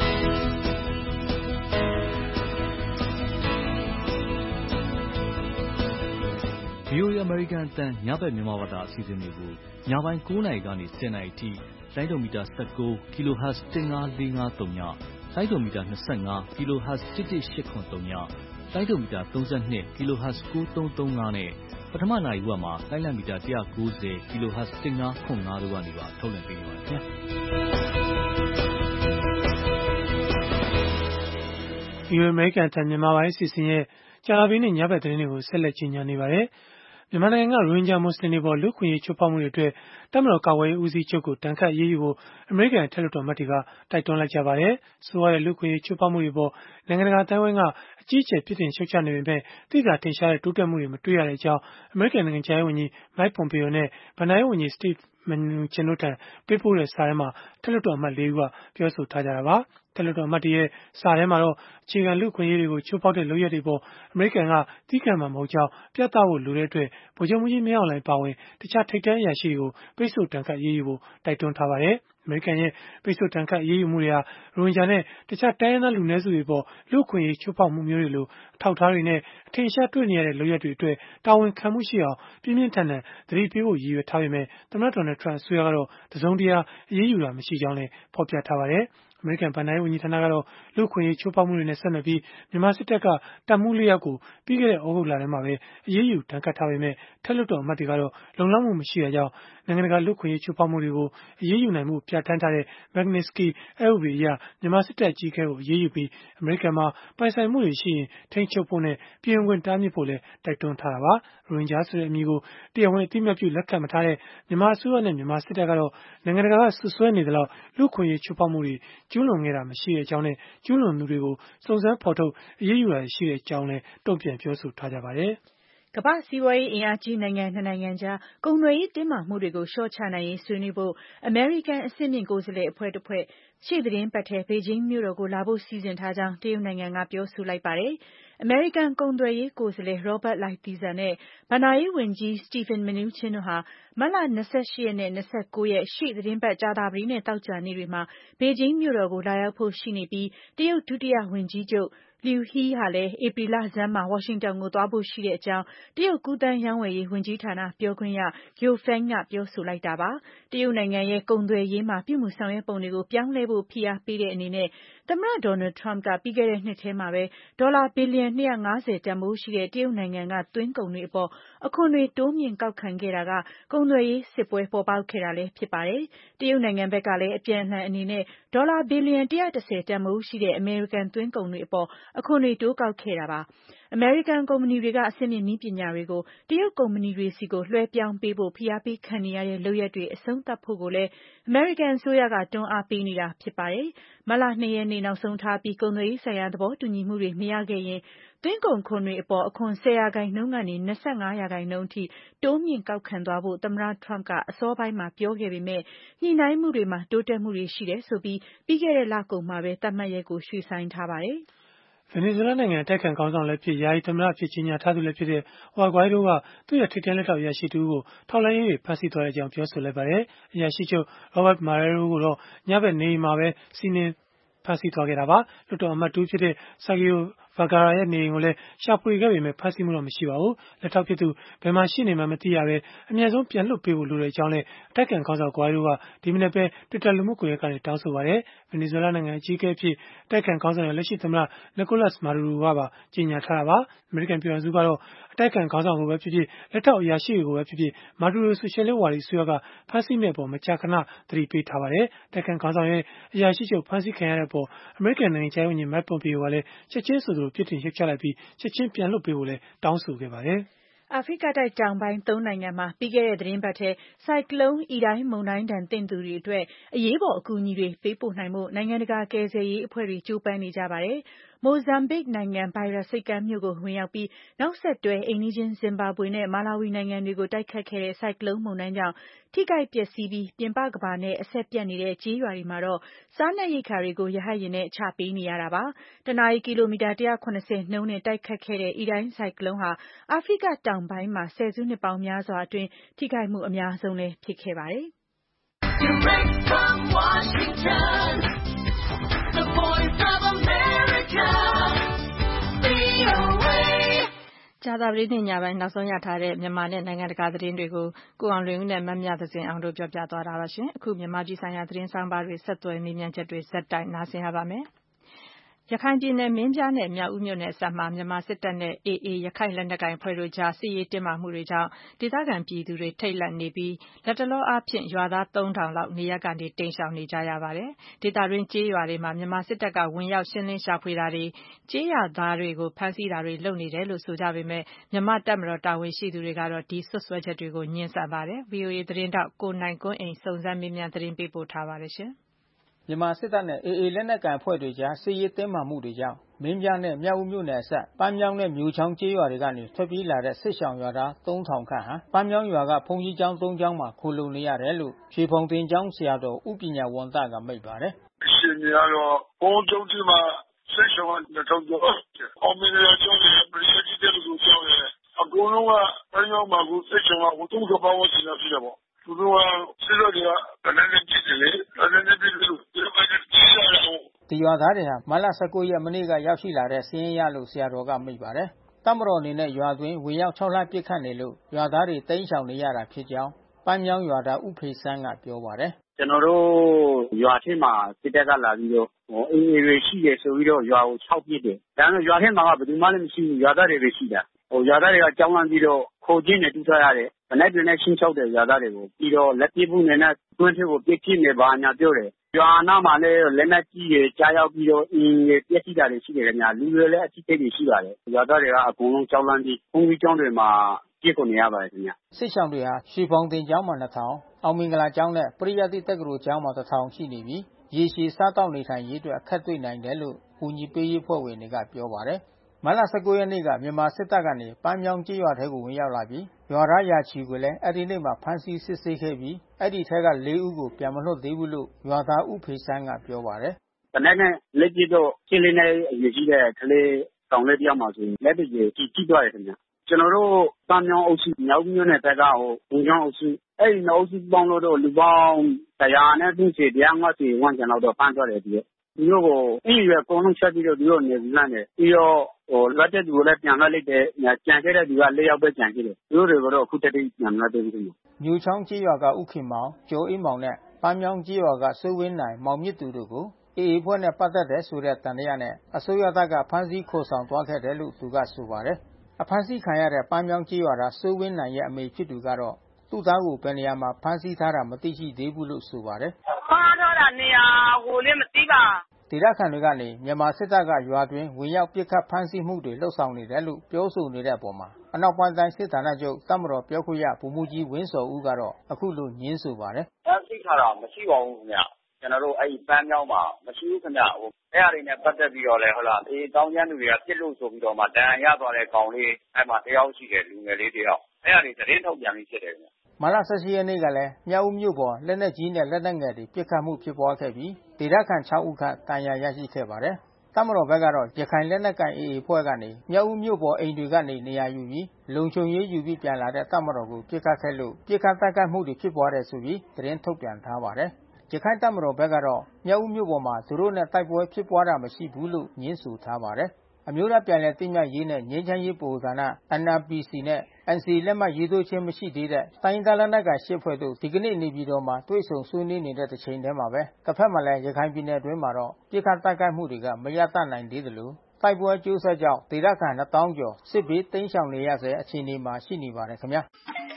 [SPEAKER 5] ဗွီအိုအေအမေရိကန်အသံညဘက်မြန်မာဘာသာအစီအစဉ်တွေကိုညပိုင်းကိုးနာရီကနေဆယ်နာရီအထိလိုင်းဒိုမီတာ၁၉ kHz တစ်ငါးလေးငါးသုံးညလိုင်းဒိုမီတာ၂၅ kHz တစ်တစ်ရှစ်ခွန်သုံးညလိုင်းဒိုမီတာ၃၂ kHz ကိုးသုံးသုံးငါးနဲ့ပထမနာရီဝက်မှာလိုင်းလံမီတာ၁၉၀ kHz တစ်ငါးခွန်ငါးတို့ကနေပါထုတ်လွှင့်ပေးနေပါတယ်ခင်ဗျာ
[SPEAKER 3] ။ဒီအမေရိကန်အသံမြန်မာပိုင်းအစီအစဉ်ရဲ့ကြာသပတေးနေ့ညဘက်သတင်းတွေကိုဆက်လက်ကြီးညာနေပါတယ်။မြန်မာနိုင်ငံကရိုဟင်ဂျာမွတ်စလင်တွေပေါ်လူ့အခွင့်အရေးချိုးဖောက်မှုတွေအတွက်တပ်မတော်ကာကွယ်ရေးဦးစီးချုပ်ကိုဒဏ်ခတ်အရေးယူဖို့အမေရိကန်အထက်လွှတ်တော်အမတ်တွေကတိုက်တွန်းလိုက်ကြပါတယ်။ဆိုရတဲ့လူ့အခွင့်အရေးချိုးဖောက်မှုတွေပေါ်နိုင်ငံတကာအသိုင်းအဝိုင်းကအကြီးအကျယ်ပြစ်တင်ရှုတ်ချနေပေမဲ့သိသာထင်ရှားတဲ့တိုးတက်မှုတွေမတွေ့ရတဲ့အကြောင်းအမေရိကန်နိုင်ငံခြားရေးဝန်ကြီး Mike Pompeo နဲ့ဘဏ္ဍာရေးဝန်ကြီး Steve Mnuchin တို့ထံပေးပို့တဲ့စာထဲမှာအထက်လွှတ်တော်အမတ်လေးဦးကပြောဆိုထားကြတာပါ။အထက်လွှတ်တော်အမတ်တွေရဲ့စာထဲမှာတော့အခြေခံလူ့အခွင့်အရေးတွေကိုချိုးဖောက်တဲ့လုပ်ရပ်တွေပေါ်အမေရိကန်ကသီးခံမှာမဟုတ်ကြောင်းပြသဖို့လိုတဲ့အတွက်ဗိုလ်ချုပ်မှူးကြီးမင်းအောင်လှိုင်ပါဝင်တခြားထိပ်တန်းအရာရှိတွေကိုပိတ်ဆို့ဒဏ်ခတ်အရေးယူဖို့တိုက်တွန်းထားပါတယ်။အမေရိကန်ရဲ့ပိတ်ဆို့ဒဏ်ခတ်အရေးယူမှုတွေဟာရိုဟင်ဂျာနဲ့တခြားတိုင်းရင်းသားလူနည်းစုတွေပေါ်လူ့အခွင့်အရေးချိုးဖောက်မှုမျိုးတွေလိုအထောက်အထားတွေနဲ့အထင်ရှားတွေ့နေရတဲ့လုပ်ရပ်တွေအတွက်တာဝန်ခံမှုရှိအောင်ပြင်းပြင်းထန်ထန်သတိပေးဖို့ရည်ရွယ်ထားပေမဲ့သမ္မတဒေါ်နယ်ထရန့်အစိုးရကတော့တစုံတရာအရေးယူတာမရှိကြောင်းလည်းဖော်ပြထားပါတယ်။အမေရိကန်ဘဏ္ဍာရေးဝန်ကြီးဌာနကတော့လူ့အခွင့်အရေးချိုးဖောက်မှုတွေနဲ့ဆက်နွယ်ပြီးမြန်မာစစ်တပ်ကတပ်မှူးလေးယောက်ကိုပြီးခဲ့တဲ့ဩဂုတ်လထဲမှာပဲအရေးယူဒဏ်ခတ်ထားပေမဲ့ထက်လွှတ်တော်အမတ်တွေကတော့လုံလောက်မှုမရှိတာကြောင့်နိုင်ငံတကာလူ့အခွင့်အရေးချိုးဖောက်မှုတွေကိုအရေးယူနိုင်မှုပြဋ္ဌာန်းထားတဲ့ Magnitsky အက်ဥပဒေအရမြန်မာစစ်တပ်အကြီးအကဲကိုအရေးယူပြီးအမေရိကန်မှာပိုင်ဆိုင်မှုတွေရှိရင်ထိန်းချုပ်ဖို့နဲ့ပြည်ဝင်ခွင့်တားမြစ်ဖို့လည်းတိုက်တွန်းထားတာပါ။ရိုဟင်ဂျာဆိုတဲ့အမည်ကိုတရားဝင်အသိအမှတ်ပြုလက်ခံမထားတဲ့မြန်မာအစိုးရနဲ့မြန်မာစစ်တပ်ကတော့နိုင်ငံတကာကဆွဆွဲနေသလောက်လူ့အခွင့်အရေးချိုးဖောက်မှုတွေကျူးလွန်ခဲ့တာမရှိတဲ့အကြောင်းနဲ့ကျူးလွန်သူတွေကိုစုံစမ်းဖော်ထုတ်အရေးယူတာရှိတဲ့အကြောင်းလည်းတုံ့ပြန်ပြောဆိုထားကြပါတယ်
[SPEAKER 2] ။ကမ္ဘာ့စီးပွားရေးအင်အားကြီးနိုင်ငံနှစ်နိုင်ငံကြားကုန်သွယ်ရေးတင်းမာမှုတွေကိုလျှော့ချနိုင်ရေးဆွေးနွေးဖို့အမေရိကန်အဆင့်မြင့်ကိုယ်စားလှယ်အဖွဲ့တစ်ဖွဲ့ရှေ့သီတင်းပတ်ထဲဘေဂျင်းမြို့တော်ကိုလာဖို့စီစဉ်ထားကြောင်းတရုတ်နိုင်ငံကပြောဆိုလိုက်ပါတယ်။အမေရိကန်ကုန်သွယ်ရေးကိုယ်စားလှယ် Robert Lighthizer နဲ့ဘဏ္ဍာရေးဝန်ကြီး Steve Mnuchin တို့ဟာမတ်လ၂၈ရက်နဲ့၂၉ရက်ရှေ့သီတင်းပတ်ကြာသပတေးနဲ့သောကြာနေ့တွေမှာဘေဂျင်းမြို့တော်ကိုလာရောက်ဖို့ရှိနေပြီးတရုတ်ဒုတိယဝန်ကြီးချုပ်Liu He ဟာလည်းဧပြီလဆန်းမှာဝါရှင်တန်ကိုသွားဖို့ရှိတဲ့အကြောင်းတရုတ်ကူးသန်းရောင်းဝယ်ရေးဝန်ကြီးဌာနပြောခွင့်ရ Guo Feng ကပြောဆိုလိုက်တာပါ။တရုတ်နိုင်ငံရဲ့ကုန်သွယ်ရေးမှာပြုမူဆောင်ရွက်ပုံတွေကိုပြောင်းလဲဖို့ဖိအားပေးတဲ့အနေနဲ့သမ္မတဒေါ်နယ်ထရမ့်ကပြီးခဲ့တဲ့နှစ်ထဲမှာပဲဒေါ်လာဘီလီယံ၂၅၀တန်ဖိုးရှိတဲ့တရုတ်နိုင်ငံကသွင်းကုန်တွေအပေါ်အခွန်တွေတိုးမြှင့်ကောက်ခံခဲ့တာကကုန်သွယ်ရေးစစ်ပွဲပေါ်ပေါက်ခဲ့တာလည်းဖြစ်ပါတယ်။တရုတ်နိုင်ငံဘက်ကလည်းအပြန်အလှန်အနေနဲ့ဒေါ်လာဘီလီယံ၁၁၀တန်ဖိုးရှိတဲ့အမေရိကန်သွင်းကုန်တွေအပေါ်အခွန်တွေတိုးကောက်ခဲ့တာပါ။ အမေရိကန်ကုမ္ပဏီတွေကအဆင့်မြင့်နည်းပညာတွေကိုတရုတ်ကုမ္ပဏီတွေဆီကိုလွှဲပြောင်းပေးဖို့ဖိအားပေးခံနေရတဲ့လုပ်ရပ်တွေအဆုံးသတ်ဖို့ကိုလည်းအမေရိကန်အစိုးရကတွန်းအားပေးနေတာဖြစ်ပါတယ်။မတ်လ၂ရက်နေ့နောက်ဆုံးထားပြီးကုန်သွယ်ရေးဆိုင်ရာသဘောတူညီမှုတွေမရခဲ့ရင်သွင်းကုန်ခွန်တွေအပေါ်အခွန်၁၀ရာခိုင်နှုန်းကနေ၂၅ရာခိုင်နှုန်းအထိတိုးမြင့်ကောက်ခံသွားဖို့သမ္မတထရမ့်ကအစောပိုင်းမှာပြောခဲ့ပေမဲ့ညှိနှိုင်းမှုတွေမှာတိုးတက်မှုတွေရှိတယ်ဆိုပြီးပြီးခဲ့တဲ့လကုန်မှာပဲသတ်မှတ်ရက်ကိုရွှေ့ဆိုင်းထားပါတယ်။
[SPEAKER 3] ဗင်နီဇွဲလားနိုင်ငံအတိုက်အခံခေါင်းဆောင်လည်းဖြစ်ယာယီသမ္မတအဖြစ်ကြေညာထားသူလည်းဖြစ်တဲ့ဟွာဂွိုင်းဒိုကသူ့ရဲ့ထိပ်တန်းလက်ထောက်အရာရှိတဦးကိုထောက်လှမ်းရေးတွေဖမ်းဆီးသွားကြောင်းပြောဆိုလိုက်ပါတယ်။အရာရှိချုပ် Robert Marrero ကိုတော့ညဘက်နေအိမ်မှာပဲစီးနင်းဖမ်းဆီးသွားခဲ့တာပါ။လွှတ်တော်အမတ်တဦးဖြစ်တဲ့ Sergio Vergara ရဲ့နေအိမ်ကိုလည်းရှာဖွေခဲ့ပေမဲ့ဖမ်းဆီးမှုတော့မရှိပါဘူး။လက်ထောက်ဖြစ်သူဘယ်မှာရှိနေမှန်းမသိရဘဲအမြန်ဆုံးပြန်လွှတ်ပေးဖို့လိုကြောင်းလည်းအတိုက်အခံခေါင်းဆောင်ဂွိုင်းဒိုကဒီမနက်ပဲ Twitter လူမှုကွန်ရက်ကနေတောင်းဆိုပါတယ်။ဗင်နီဇွဲလားနိုင်ငံအကြီးအကဲအဖြစ်အတိုက်အခံခေါင်းဆောင်ရဲ့လက်ရှိသမ္မတ Nicolas Maduro ကပါကြေညာထားတာပါ။အမေရိကန်ပြည်ထောင်စုကတော့အတိုက်အခံခေါင်းဆောင်ကိုပဲဖြစ်ဖြစ်လက်ထောက်အရာရှိတွေကိုပဲဖြစ်ဖြစ်မာဒူရိုဆိုရှယ်လစ်ဝါဒီအစိုးရကဖမ်းဆီးမယ့်အပေါ်မကြာခဏသတိပေးထားပါတယ်။အတိုက်အခံခေါင်းဆောင်ရဲ့အရာရှိချုပ်ဖမ်းဆီးခံရတဲ့အပေါ်အမေရိကန်နိုင်ငံခြားရေးဝန်ကြီး Mike Pompeo ကလည်းချက်ချင်းဆိုသလိုပြစ်တင်ရှုတ်ချလိုက်ပြီးချက်ချင်းပြန်လွှတ်ပေးဖို့လည်းတောင်းဆိုခဲ့ပါတယ်။
[SPEAKER 2] အာဖရိကတိုက်တောင်ပိုင်းသုံးနိုင်ငံမှာပြီးခဲ့တဲ့သီတင်းပတ်ထဲဆိုင်ကလုန်းအီတိုင်းမုန်တိုင်းဒဏ်သင့်သူတွေအတွက်အရေးပေါ်အကူအညီတွေပေးပို့နိုင်ဖို့နိုင်ငံတကာကယ်ဆယ်ရေးအဖွဲ့တွေကြိုးပမ်းနေကြပါတယ်။မိုဇမ်ဘစ်နိုင်ငံဘိုင်ရာဆိပ်ကမ်းမြို့ကိုဝင်ရောက်ပြီးနောက်ဆက်တွဲအိမ်နီးချင်းဇင်ဘာဘွေနဲ့မာလာဝီနိုင်ငံတွေကိုတိုက်ခတ်ခဲ့တဲ့ဆိုင်ကလုန်းမုန်တိုင်းကြောင့်ထိခိုက်ပျက်စီးပြီးပြင်ပကမ္ဘာနဲ့အဆက်ပြတ်နေတဲ့ကျေးရွာတွေမှာတော့စားနပ်ရိက္ခာတွေကိုရဟတ်ယာဉ်နဲ့ချပေးနေရတာပါ။တနာရီကီလိုမီတာ၁၇၀နှုန်းနဲ့တိုက်ခတ်ခဲ့တဲ့အီတိုင်းဆိုင်ကလုန်းဟာအာဖရိကတောင်ပိုင်းမှာဆယ်စုနှစ်ပေါင်းများစွာအတွင်းထိခိုက်မှုအများဆုံးလည်းဖြစ်ခဲ့ပါတယ်။ Direct from Washington, the voice of America, V O A ကြာသပတေးနေ့ညပိုင်းနောက်ဆုံးရထားတဲ့မြန်မာနဲ့နိုင်ငံတကာသတင်းတွေကိုကိုအောင်လွင်ဦးနဲ့မမြသဇင်အောင်တို့ပြောပြသွားတာပါရှင်။အခုမြန်မာပြည်ဆိုင်ရာသတင်းဆောင်ပါတွေဆက်သွယ်မေးမြန်းချက်တွေဇက်တိုက်နားဆင်ရပါမယ်။ရခိုင်ပြည်နယ်မင်းပြားနဲ့မြောက်ဦးမြို့နယ်အစပ်မှာမြန်မာစစ်တပ်နဲ့ အေအေ ရခိုင်လက်နက်ကိုင်အဖွဲ့တို့ကြားစစ်ရေးတင်းမာမှုတွေကြောင့်ဒေသခံပြည်သူတွေထိတ်လန့်နေပြီးလတ်တလောအားဖြင့်ရွာသားသုံးထောင်လောက်နေရပ်ကနေတိမ်းရှောင်နေကြရပါတယ်။ဒေသတွင်းကျေးရွာတွေမှာမြန်မာစစ်တပ်ကဝင်ရောက်ရှင်းလင်းရှာဖွေတာတွေကျေးရွာသားတွေကိုဖမ်းဆီးတာတွေလုပ်နေတယ်လို့ဆိုကြပေမဲ့မြန်မာတပ်မတော်တာဝန်ရှိသူတွေကတော့ဒီစွပ်စွဲချက်တွေကိုငြင်းဆန်ပါတယ်။ ဗွီအိုအေသတင်းထောက်ကိုနိုင်ကွန်းအိန်စုံစမ်းမေးမြန်းသတင်းပေးပို့ထားပါတယ်ရှင်။
[SPEAKER 6] မြန်မာစစ်တပ်နဲ့ အေအေ လက်နက်ကိုင်အဖွဲ့တွေကြားစစ်ရေးတင်းမာမှုတွေကြောင့်မင်းပြားနဲ့မြောက်ဦးမြို့နယ်အစပ်ပန်းမြောင်းနဲ့မျိုးချောင်းကျေးရွာတွေကနေထွက်ပြေးလာတဲ့စစ်ရှောင်ရွာသားသုံးထောင်ခန့်ဟာပန်းမြောင်းရွာကဘုန်းကြီးကျောင်းသုံးကျောင်းမှာခိုလှုံနေရတယ်လို့ရွှေဖောင်တင်ကျောင်းဆရာတော်ဦးပညာဝံသကမိန့်ပါတယ်
[SPEAKER 7] ။ရှင်ကြီးကတော့ဘုန်းကျောင်းကြီးမှာစစ်ရှောင်နှစ်ထောင်ကျော်။အောင်မင်းရကျောင်းနဲ့ပရိယတ်ကြီးတဲ့လူကျောင်းနဲ့အကုန်လုံးကပန်းမြောင်းမှာကိုစစ်ရှောင်ကသုံးထောင်ပါဝင်ရှိတာဖြစ်တယ်ပေါ့။သူတို့ကစစ်တော်တွေကတနည်းနည်းကြည့်တယ်လေ။တနည်းနည်းကြည့်လို့ဒီမှာကြည့်ရတယ်
[SPEAKER 6] ။ဒီရွာသားတွေဟာမတ်လ၁၉ရက်မနေ့ကရောက်ရှိလာတဲ့စီးရင်ရလို့ဆရာတော်ကမိန့်ပါတယ်။တပ်မတော်အနေနဲ့ရွာတွင်ဝင်ရောက်ခြောက်လှန့်ပစ်ခတ်နေလို့ရွာသားတွေတိမ်းရှောင်နေရတာဖြစ်ကြောင်းပန်းမြောင်းရွာသားဦးဖေဆန်းကပြောပါတယ်
[SPEAKER 8] ။ကျွန်တော်တို့ရွာထဲမှာစစ်တပ်ကလာပြီးတော့အေအေတွေရှိတယ်ဆိုပြီးတော့ရွာကိုခြောက်ပစ်တယ်။ဒါပေမဲ့ရွာထဲမှာကဘယ်သူမှလည်းမရှိဘူးရွာသားတွေပဲရှိတာ။ဟိုရွာသားတွေကကြောင်းလန့်ပြီးတော့ခိုကျင်းနဲ့တူးထားရတယ်။ဗနက်တွေနဲ့ရှင်းချောက်တယ်ရွာသားတွေကိုပြီးတော့လက်ပစ်ဖို့နဲ့နဲ့တွင်းထဲကိုပစ်ဖြစ်နေပါညာပြောတယ်။ရွာနာမှာလည်းလက်နက်ကြီးတွေကြားရောက်ပြီးတော့အင်းတွေပြက်စီတာတွေရှိတယ်ခင်ဗျာလူတွေလည်းအကြီးတွေရှိပါတယ်ရွာသားတွေကအကုန်လုံးကြောက်လန့်ပြီးဘုန်းကြီးကျောင်းတွေမှာပြည့်ကုန်နေရပါတယ်ခင်ဗျာ
[SPEAKER 6] စစ်ဆောင်တွေဟာရွှေဖောင်တင်ကျောင်းမှာနှစ်ထောင်အောင်မင်္ဂလာကျောင်းနဲ့ပရိယတ်တိတက္ကသိုလ်ကျောင်းမှာတစ်ထောင်ရှိနေပြီးရေရှည်စားတောက်နေထိုင်ရေးအတွက်အခက်တွေ့နိုင်တယ်လို့ကူညီပေးရေးဖွဲ့ဝင်တွေကပြောပါတယ်မတ်လ၁၉ရက်နေ့ကမြန်မာစစ်တပ်ကနေပန်းမြောင်းကျေးရွာထဲကိုဝင်ရောက်လာပြီးရွာသားရာချီကိုလည်းအဲ့ဒီနေ့မှာဖမ်းဆီးစစ်ဆေးခဲ့ပြီးအဲ့ဒီထဲကလေးဦးကိုပြန်မလွှတ်သေးဘူးလို့ရွာသားဦးဖေဆန်းကပြောပါတယ်
[SPEAKER 8] ။တနက်နဲ့လက်ကြည့်တော့ရှင်းလင်းတဲ့အရေးကြီးတဲ့ကလေးကောင်လေးတယောက်မှဆိုရင်လက်တွေကြီးကြည့်သွားတယ်ခင်ဗျ။ကျွန်တော်တို့ပန်းမြောင်းအုပ်စုမြောက်မြို့နယ်ဘက်ကဟိုဝင်ကျောင်းအုပ်စုအဲ့ဒီအုပ်စုပေါင်းလို့တော့လူပေါင်း၁၀၀နဲ့၃၀ ၁၅၀ဝန်းကျင်လောက်တော့ဖမ်းသွားတယ်ဒီသူတို့ကိုအဲ့ဒီအကုန်လုံးချက်ပြီးတော့သူတို့နေလမ်းတယ်ပြီးတော့ဟိုလက်တဲ့သူကိုလည်းပြန်လွှတ်လိုက်တယ်ကြံခဲ့တဲ့သူက၄ယောက်ပဲကြံခဲ့တယ်သူတို့တွေကတော့အခုတည်းပြန်လွှတ်တယ်ပြီး
[SPEAKER 6] မျိုးချောင်းကျေးရွာကဥခင်မောင်ကျော်အေးမောင်နဲ့ပန်းမြောင်းကျေးရွာကစိုးဝင်းနိုင်မောင်မြင့်သူတို့ကိုအေအေဖွဲ့နဲ့ပတ်သက်တဲ့ဆိုတဲ့တန်တရားနဲ့အစိုးရတပ်ကဖမ်းဆီးခေါ်ဆောင်သွားခဲ့တယ်လို့သူကဆိုပါတယ်အဖမ်းဆီးခံရတဲ့ပန်းမြောင်းကျေးရွာသားစိုးဝင်းနိုင်ရဲ့အမေဖြစ်သူကတော့သူ့သားကိုဘယ်နေရာမှာဖမ်းဆီးထားတာမသိရှိသေးဘူးလို့ဆိုပါတယ်
[SPEAKER 9] ဖမ်းထားတာနေရာကိုလည်းမသိပါ
[SPEAKER 6] ဒဒေသခံတွေကနေမြန်မာစစ်တပ်ကရွာတွင်းဝင်ရောက်ပစ်ခတ်ဖမ်းဆီးမှုတွေလှုပ်ဆောင်နေတယ်လို့ပြောဆိုနေတဲ့အပေါ်အနောက်ပိုင်းတိုင်းစစ်ဌာနချုပ်တပ်မတော်ပြောခွင့်ရဗိုလ်မှူးကြီးဝင်းဇော်ဦးကတော့အခုလိုငြင်းဆိုပါတယ်
[SPEAKER 8] ။ဖမ်းဆီးထားတာမရှိပါဘူးခင်ဗျ။ကျွန်တော်တို့အဲ့ဒီပန်းမြောင်းမှာမရှိဘူးခင်ဗျ။ဟိုအဲ့အရာတွေနဲ့ပတ်သက်ပြီးတော့လဲဟုတ်လားအေးတောင်းကျမ်းသူတွေကပြစ်လို့ဆိုပြီးတော့မှတန်ရရသွားတဲ့ကောင်လေးအဲ့မှာတယောက်ရှိတယ်လူငယ်လေးတယောက်အဲ့အရာတွေသတင်းထုတ်ပြန်ပြီးဖြစ်တယ်ခင်ဗျ
[SPEAKER 6] ။မတ်လ ၁၈ ရက်နေ့ကလည်းမြောက်ဦးမြို့ပေါ်လက်နက်ကြီးနဲ့လက်နက်ငယ်တွေပစ်ခတ်မှုဖြစ်ပွားခဲ့ပြီးဒေသခံ ၆ ဦးခန့်ဒဏ်ရာရရှိခဲ့ပါတယ်။တပ်မတော်ဘက်ကတော့ရခိုင်လက်နက်ကိုင် အေအေ အဖွဲ့ကနေမြောက်ဦးမြို့ပေါ်အိမ်တွေကနေနေရာယူပြီးလုံခြုံရေးယူပြီးပြန်လာတဲ့တပ်မတော်ကိုပစ်ခတ်ခဲ့လို့ပစ်ခတ်တိုက်ခိုက်မှုတွေဖြစ်ပွားတယ်ဆိုပြီးသတင်းထုတ်ပြန်ထားပါတယ်။ရခိုင်တပ်မတော်ဘက်ကတော့မြောက်ဦးမြို့ပေါ်မှာသူတို့နဲ့တိုက်ပွဲဖြစ်ပွားတာမရှိဘူးလို့ငြင်းဆိုထားပါတယ်။အမျိုးသားပြန်လည်သိမ်းမြတ်ရေးနဲ့ငြိမ်းချမ်းရေးဗဟိုဌာန အန် အာရ် ပီ စီ နဲ့ အန် စီ လက်မှတ်ရေးထိုးခြင်းမရှိသေးတဲ့တိုင်းရင်းသားလက်နက်ကိုင် ၈ ဖွဲ့တို့ဒီကနေ့နေပြည်တော်မှာတွေ့ဆုံဆွေးနွေးနေတဲ့တချိန်တည်းမှာပဲတစ်ဖက်မှာလည်းရခိုင်ပြည်နယ်အတွင်းမှာတော့ပစ်ခတ်တိုက်ခိုက်မှုတွေကမရပ်တန့်နိုင်သေးသလိုတိုက်ပွဲအကျိုးဆက်ကြောင့်ဒေသခံ နှစ်သောင်း ကျော်စစ်ဘေးတိမ်းရှောင်နေရဆဲအခြေအနေမှာရှိနေပါတယ်ခင်ဗျာ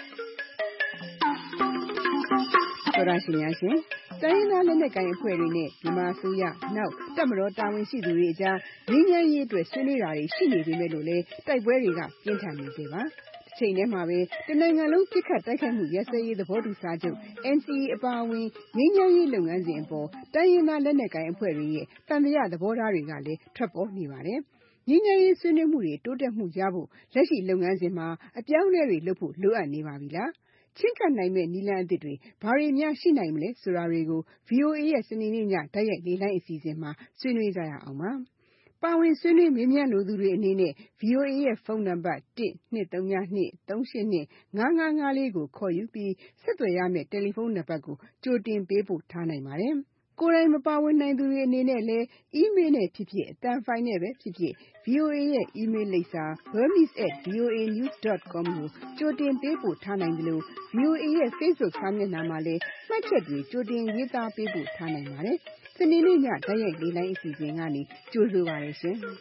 [SPEAKER 2] တော်ရရှိများရှင်တိုင်းရင်းသားလက်နက်ကိုင်အဖွဲ့တွေနဲ့မြန်မာအစိုးရနောက်တပ်မတော်တာဝန်ရှိသူတွေအကြားငြိမ်းချမ်းရေးအတွက်ဆွေးနွေးတာတွေရှိနေပေမဲ့လို့လည်းတိုက်ပွဲတွေကပြင်းထန်နေသေးပါ။ချိန်ထဲမှာပဲတနိုင်ငံလုံးပြစ်ခတ်တိုက်ခိုက်မှုရစရေးသဘောတူစာချုပ် အန် စီ အေ အပါအဝင်ငြိမ်းချမ်းရေးလုပ်ငန်းစဉ်အပေါ်တိုင်းရင်းသားလက်နက်ကိုင်အဖွဲ့တွေရဲ့တန်တရားသဘောထားတွေကလည်းထွက်ပေါ်နေပါတယ်။ငြိမ်းချမ်းရေးဆွေးနွေးမှုတွေတိုးတက်မှုရဖို့လက်ရှိလုပ်ငန်းစဉ်မှာအပြောင်းအလဲတွေလုပ်ဖို့လိုအပ်နေပါပြီလား။ချင်းကပ်နိုင်မဲ့နည်းလမ်းအသစ်တွေဘာတွေများရှိနိုင်မလဲဆိုတာတွေကို ဗွီအိုအေ ရဲ့စနေနေ့ညတိုက်ရိုက်လေ့လာအစီအစဉ်မှာဆွေးနွေးကြရအောင်ပါ။ပါဝင်ဆွေးနွေးမေးမြန်းလိုသူတွေအနေနဲ့ ဗွီအိုအေ ရဲ့ဖုန်းနံပါတ် ၁ ၂ ၃ ၂ ၃ ၈ ၂ ၅ ၅ ၅ ၄ ကိုခေါ်ယူပြီးဆက်သွယ်ရမယ့်တယ်လီဖုန်းနံပါတ်ကိုကြိုတင်ပေးပို့ထားနိုင်ပါတယ်။ကိုယ်တိုင်မပါဝင်နိုင်သူတွေအနေနဲ့လည်းအီးမေးလ်နဲ့ဖြစ်ဖြစ်အသံဖိုင်နဲ့ပဲဖြစ်ဖြစ် ဗွီအိုအေ ရဲ့အီးမေးလ်လိပ်စာ burmese at v o a news dot com ကိုကြိုတင်ပေးပို့ထားနိုင်တယ်လို့ ဗွီအိုအေ ရဲ့ Facebook စာမျက်နှာမှာလည်းမှတ်ချက်တွေကြိုတင်ရေးသားပေးပို့ထားနိုင်ပါတယ်။စနေနေ့ညတိုက်ရိုက်လေ့လာအစီအစဉ်ကနေကြိုဆိုပါရရှင်။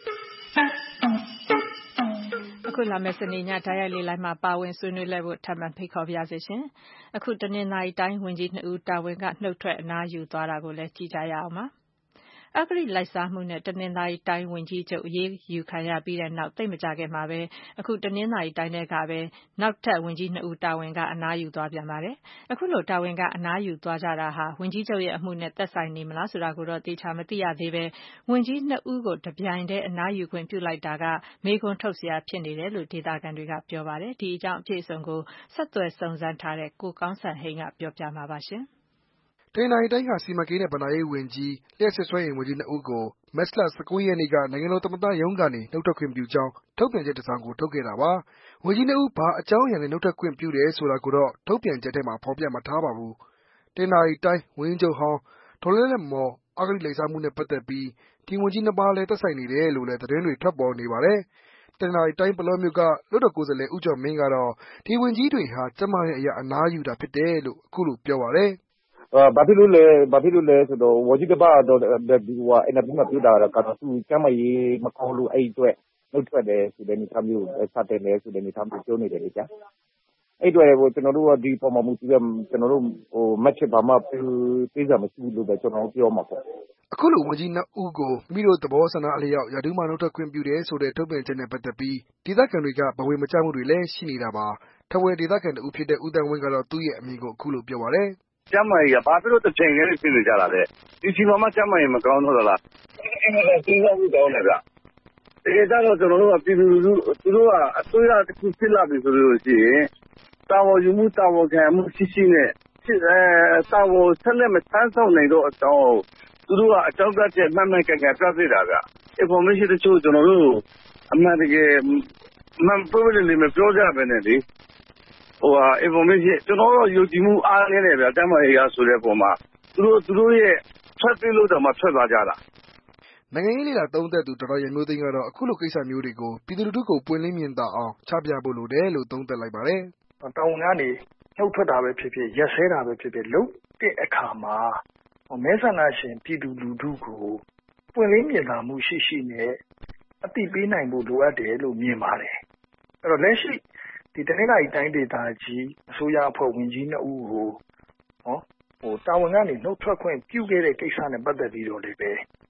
[SPEAKER 2] အခုလာမယ့်စနေညဓာတ်ရိုက်လေးလိုက်မှာပါဝင်ဆွေးနွေးလဲဖို့ထပ်မံဖိတ်ခေါ်ပါရစေရှင်။အခုတနင်္လာရီတိုင်းဝန်ကြီးနှစ်ဦးတာဝန်ကနှုတ်ထွက်အနားယူသွားတာကိုလည်းကြည့်ကြရအောင်ပါ။အဂတိလိုက်စားမှုနဲ့တနင်္သာရီတိုင်းဝန်ကြီးချုပ်အရေးယူခံရပြီးတဲ့နောက်သိပ်မကြာခင်မှာပဲအခုတနင်္သာရီတိုင်းထဲကပဲနောက်ထပ်ဝန်ကြီးနှစ်ဦးတာဝန်ကအနားယူသွားပြန်ပါတယ်။အခုလိုတာဝန်ကအနားယူသွားကြတာဟာဝန်ကြီးချုပ်ရဲ့အမှုနဲ့သက်ဆိုင်နေမလားဆိုတာကိုတော့သေချာမသိရသေးပဲဝန်ကြီးနှစ်ဦးကိုတပြိုင်တည်းအနားယူခွင့်ပြုလိုက်တာကမေးခွန်းထုတ်စရာဖြစ်နေတယ်လို့ဒေသခံတွေကပြောပါတယ်။ဒီအကြောင်းအပြည့်အစုံကိုဆက်သွယ်စုံစမ်းထားတဲ့ကိုကောင်းစံဟိန်းကပြောပြမှာပါရှင်။
[SPEAKER 9] တနင်္သာရီတိုင်းကစီမံကိန်းနဲ့ဘဏ္ဍာရေးဝန်ကြီးလျှပ်စစ်စွမ်းအင်ဝန်ကြီးနှစ်ဦးကိုမတ်လ ၁၉ ရက်နေ့ကနိုင်ငံတော်သမ္မတရုံးကနေနှုတ်ထွက်ခွင့်ပြုကြောင်းထုတ်ပြန်ချက်တစ်စောင်ကိုထုတ်ခဲ့တာပါ။ဝန်ကြီးနှစ်ဦးဘာအကြောင်းအရာနဲ့နှုတ်ထွက်ခွင့်ပြုတယ်ဆိုတာကိုတော့ထုတ်ပြန်ချက်ထဲမှာဖော်ပြမထားပါဘူး။တနင်္သာရီတိုင်းဝန်ကြီးချုပ်ဟောင်းဒေါ်လဲ့လဲ့မော်အဂတိလိုက်စားမှုနဲ့ပတ်သက်ပြီးဒီဝန်ကြီးနှစ်ပါးလည်းသက်ဆိုင်နေတယ်လို့လည်းသတင်းတွေထွက်ပေါ်နေပါတယ်။တနင်္သာရီတိုင်းပုလောမြို့ကလွှတ်တော်ကိုယ်စားလှယ်ဦးကျော်မင်းကတော့ဒီဝန်ကြီးတွေဟာကျန်းမာရေးအရအနားယူတာဖြစ်တယ်လို့အခုလိုပြောပါတယ်။
[SPEAKER 10] ။ဘာဖြစ်လို့လဲဘာဖြစ်လို့လဲဆိုတော့ဝန်ကြီးတစ်ပါးတော့ဒီဟိုအင်တာဗျူးမှာပြောတာကတော့သူကျန်းမာရေးမကောင်းလို့အဲ့အတွက်နှုတ်ထွက်တယ်ဆိုတဲ့အနေအထားမျိုးစတင်တယ်ဆိုတဲ့အနေအထားမျိုးပြောနေတယ်လေကြာ။အဲ့အတွက်ကိုကျွန်တော်တို့ကဒီပုံမှန်မှုပြီးတော့ကျွန်တော်တို့ဟိုမက်ချစ်ဘာမှပေးစာမရှိဘူးလို့ပဲကျွန်တော်တို့ပြောမှာပေါ့
[SPEAKER 9] ။အခုလိုဝန်ကြီးနှစ်ဦးကိုမိတို့သဘောဆန္ဒအလျောက်ရာထူးမှနှုတ်ထွက်ခွင့်ပြုတယ်ဆိုတဲ့ထုတ်ပြန်ချက်နဲ့ပတ်သက်ပြီးဒေသခံတွေကဘဝင်မကျမှုတွေလည်းရှိနေတာပါ။ထဝယ်ဒေသခံတဦးဖြစ်တဲ့ဦးတန်းဝင်းကတော့သူ့ရဲ့အမြင်ကိုအခုလိုပြောပါတယ်
[SPEAKER 4] ။ကျမ်းမာရေးကဘာဖြစ်လို့တစ်ချိန်တည်းဖြစ်နေကြတာလဲဒီချိန်မှာကျမ်းမာရေးမကောင်းတော့လားအင်းလည်းသိစားမှုကောင်းတယ်ဗျတကယ်တော့ကျွန်တော်တို့ကပြည်သူလူထုသူတို့ကအစိုးရတစ်ခုဖြစ်လာပြီဆိုလို့ရှိရင်တာဝန်ယူမှုတာဝန်ခံမှုရှိရှိနဲ့အဲတာဝန်ဆက်လက်မဆန်းဆောင်နိုင်တော့အကြောင်းသူတို့ကအကြောင်းပြချက်မှန်မှန်ကန်ကန်ပြသတာဗျ information တချို့ကျွန်တော်တို့အမှန်တကယ်မှန်ပွင့်ပွင့်လင်းလင်းမပြောကြဘဲနဲ့လေဟိုဟာ information ကျွန်တော်တို့ယုံကြည်မှုအားနည်းတယ်ဗျတမ်းမရေးရဆိုတဲ့ပုံမှာသူတို့သူတို့ရဲ့ထွက်ပြေးလို့တော့မှထွက်သွားကြတာ
[SPEAKER 9] နိုင်ငံရေးလေလာသုံးသက်သူဒေါက်တာရန်မျိုးသိန်းကတော့အခုလိုကိစ္စမျိုးတွေကိုပြည်သူလူထုကိုပွင့်လင်းမြင်သာအောင်ချပြဖို့လိုတယ်လို့သုံးသပ်လိုက်ပါတယ်
[SPEAKER 11] ။တောင်ကနေနှုတ်ထွက်တာပဲဖြစ်ဖြစ်ရက်စဲတာပဲဖြစ်ဖြစ်လုပ်တဲ့အခါမှာမဲဆန္ဒရှင်ပြည်သူလူထုကိုပွင့်လင်းမြင်သာမှုရှိရှိနဲ့အသိပေးနိုင်ဖို့လိုအပ်တယ်လို့မြင်ပါတယ်။အဲ့တော့လက်ရှိဒီတနင်္လာရီတိုင်းဒေသကြီးအစိုးရအဖွဲ့ဝင်ကြီးနှစ်ဦးကိုဟောဟိုတာဝန်ကနေနှုတ်ထွက်ခွင့်ပြုခဲ့တဲ့ကိစ္စနဲ့ပတ်သက်ပြီးတော့လည်းပဲ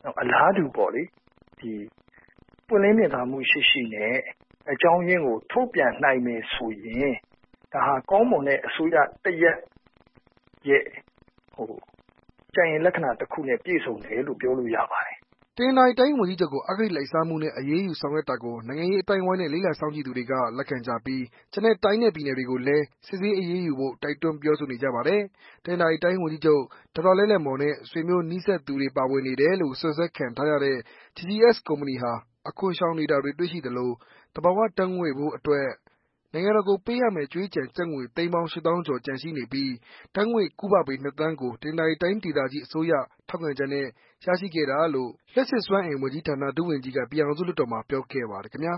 [SPEAKER 11] အလားတူပေါ့လေဒီပွင့်လင်းမြင်သာမှုရှိရှိနဲ့အကြောင်းရင်းကိုထုတ်ပြန်နိုင်မယ်ဆိုရင်ဒါဟာကောင်းမွန်တဲ့အစိုးရတရက်ရဲ့ဟိုကြံရင်လက္ခဏာတစ်ခုနဲ့ပြည့်စုံတယ်လို့ပြောလို့ရပါတယ်
[SPEAKER 9] တနင်္သာရီတိုင်းဝန်ကြီးချုပ်ကိုအဂတိလိုက်စားမှုနဲ့အရေးယူဆောင်ရွက်တာကိုနိုင်ငံရေးအတိုင်းအဝိုင်းနဲ့လေ့လာစောင့်ကြည့်သူတွေကလက်ခံကြပြီးကျန်တဲ့တိုင်းနဲ့ပြည်နယ်တွေကိုလည်းစစ်ဆေးအရေးယူဖို့တိုက်တွန်းပြောဆိုနေကြပါတယ်။တနင်္သာရီတိုင်းဝန်ကြီးချုပ်ဒေါက်တာလဲ့လဲ့မော်နဲ့ဆွေမျိုးနီးစပ်သူတွေပါဝင်နေတယ်လို့ဆွဆွဲခံထားရတဲ့ ဂျီ ဂျီ အက်စ် ကုမ္ပဏီဟာအခွန်ရှောင်နေတာတွေတွေ့ရှိသလိုသဘာဝဓာတ်ငွေ့ဖို့အတွက်နိုင်ငံတော်ကိုပေးရမယ့်ကြွေးကျန်ကျပ်ငွေသိန်းပေါင်းရှစ်သောင်းကျော်ကျန်ရှိနေပြီးဓာတ်ငွေ့ကူးပပေနှစ်သန်းကိုတနင်္သာရီတိုင်းဒေသကြီးအစိုးရထောက်ခံချက်နဲ့ရရှိခဲ့တာလို့လျှပ်စစ်စွမ်းအင်ဝန်ကြီးဌာနဒုဝန်ကြီးကပြည်ထောင်စုလွှတ်တော်မှာပြောခဲ့ပါတယ်ခင်ဗျာ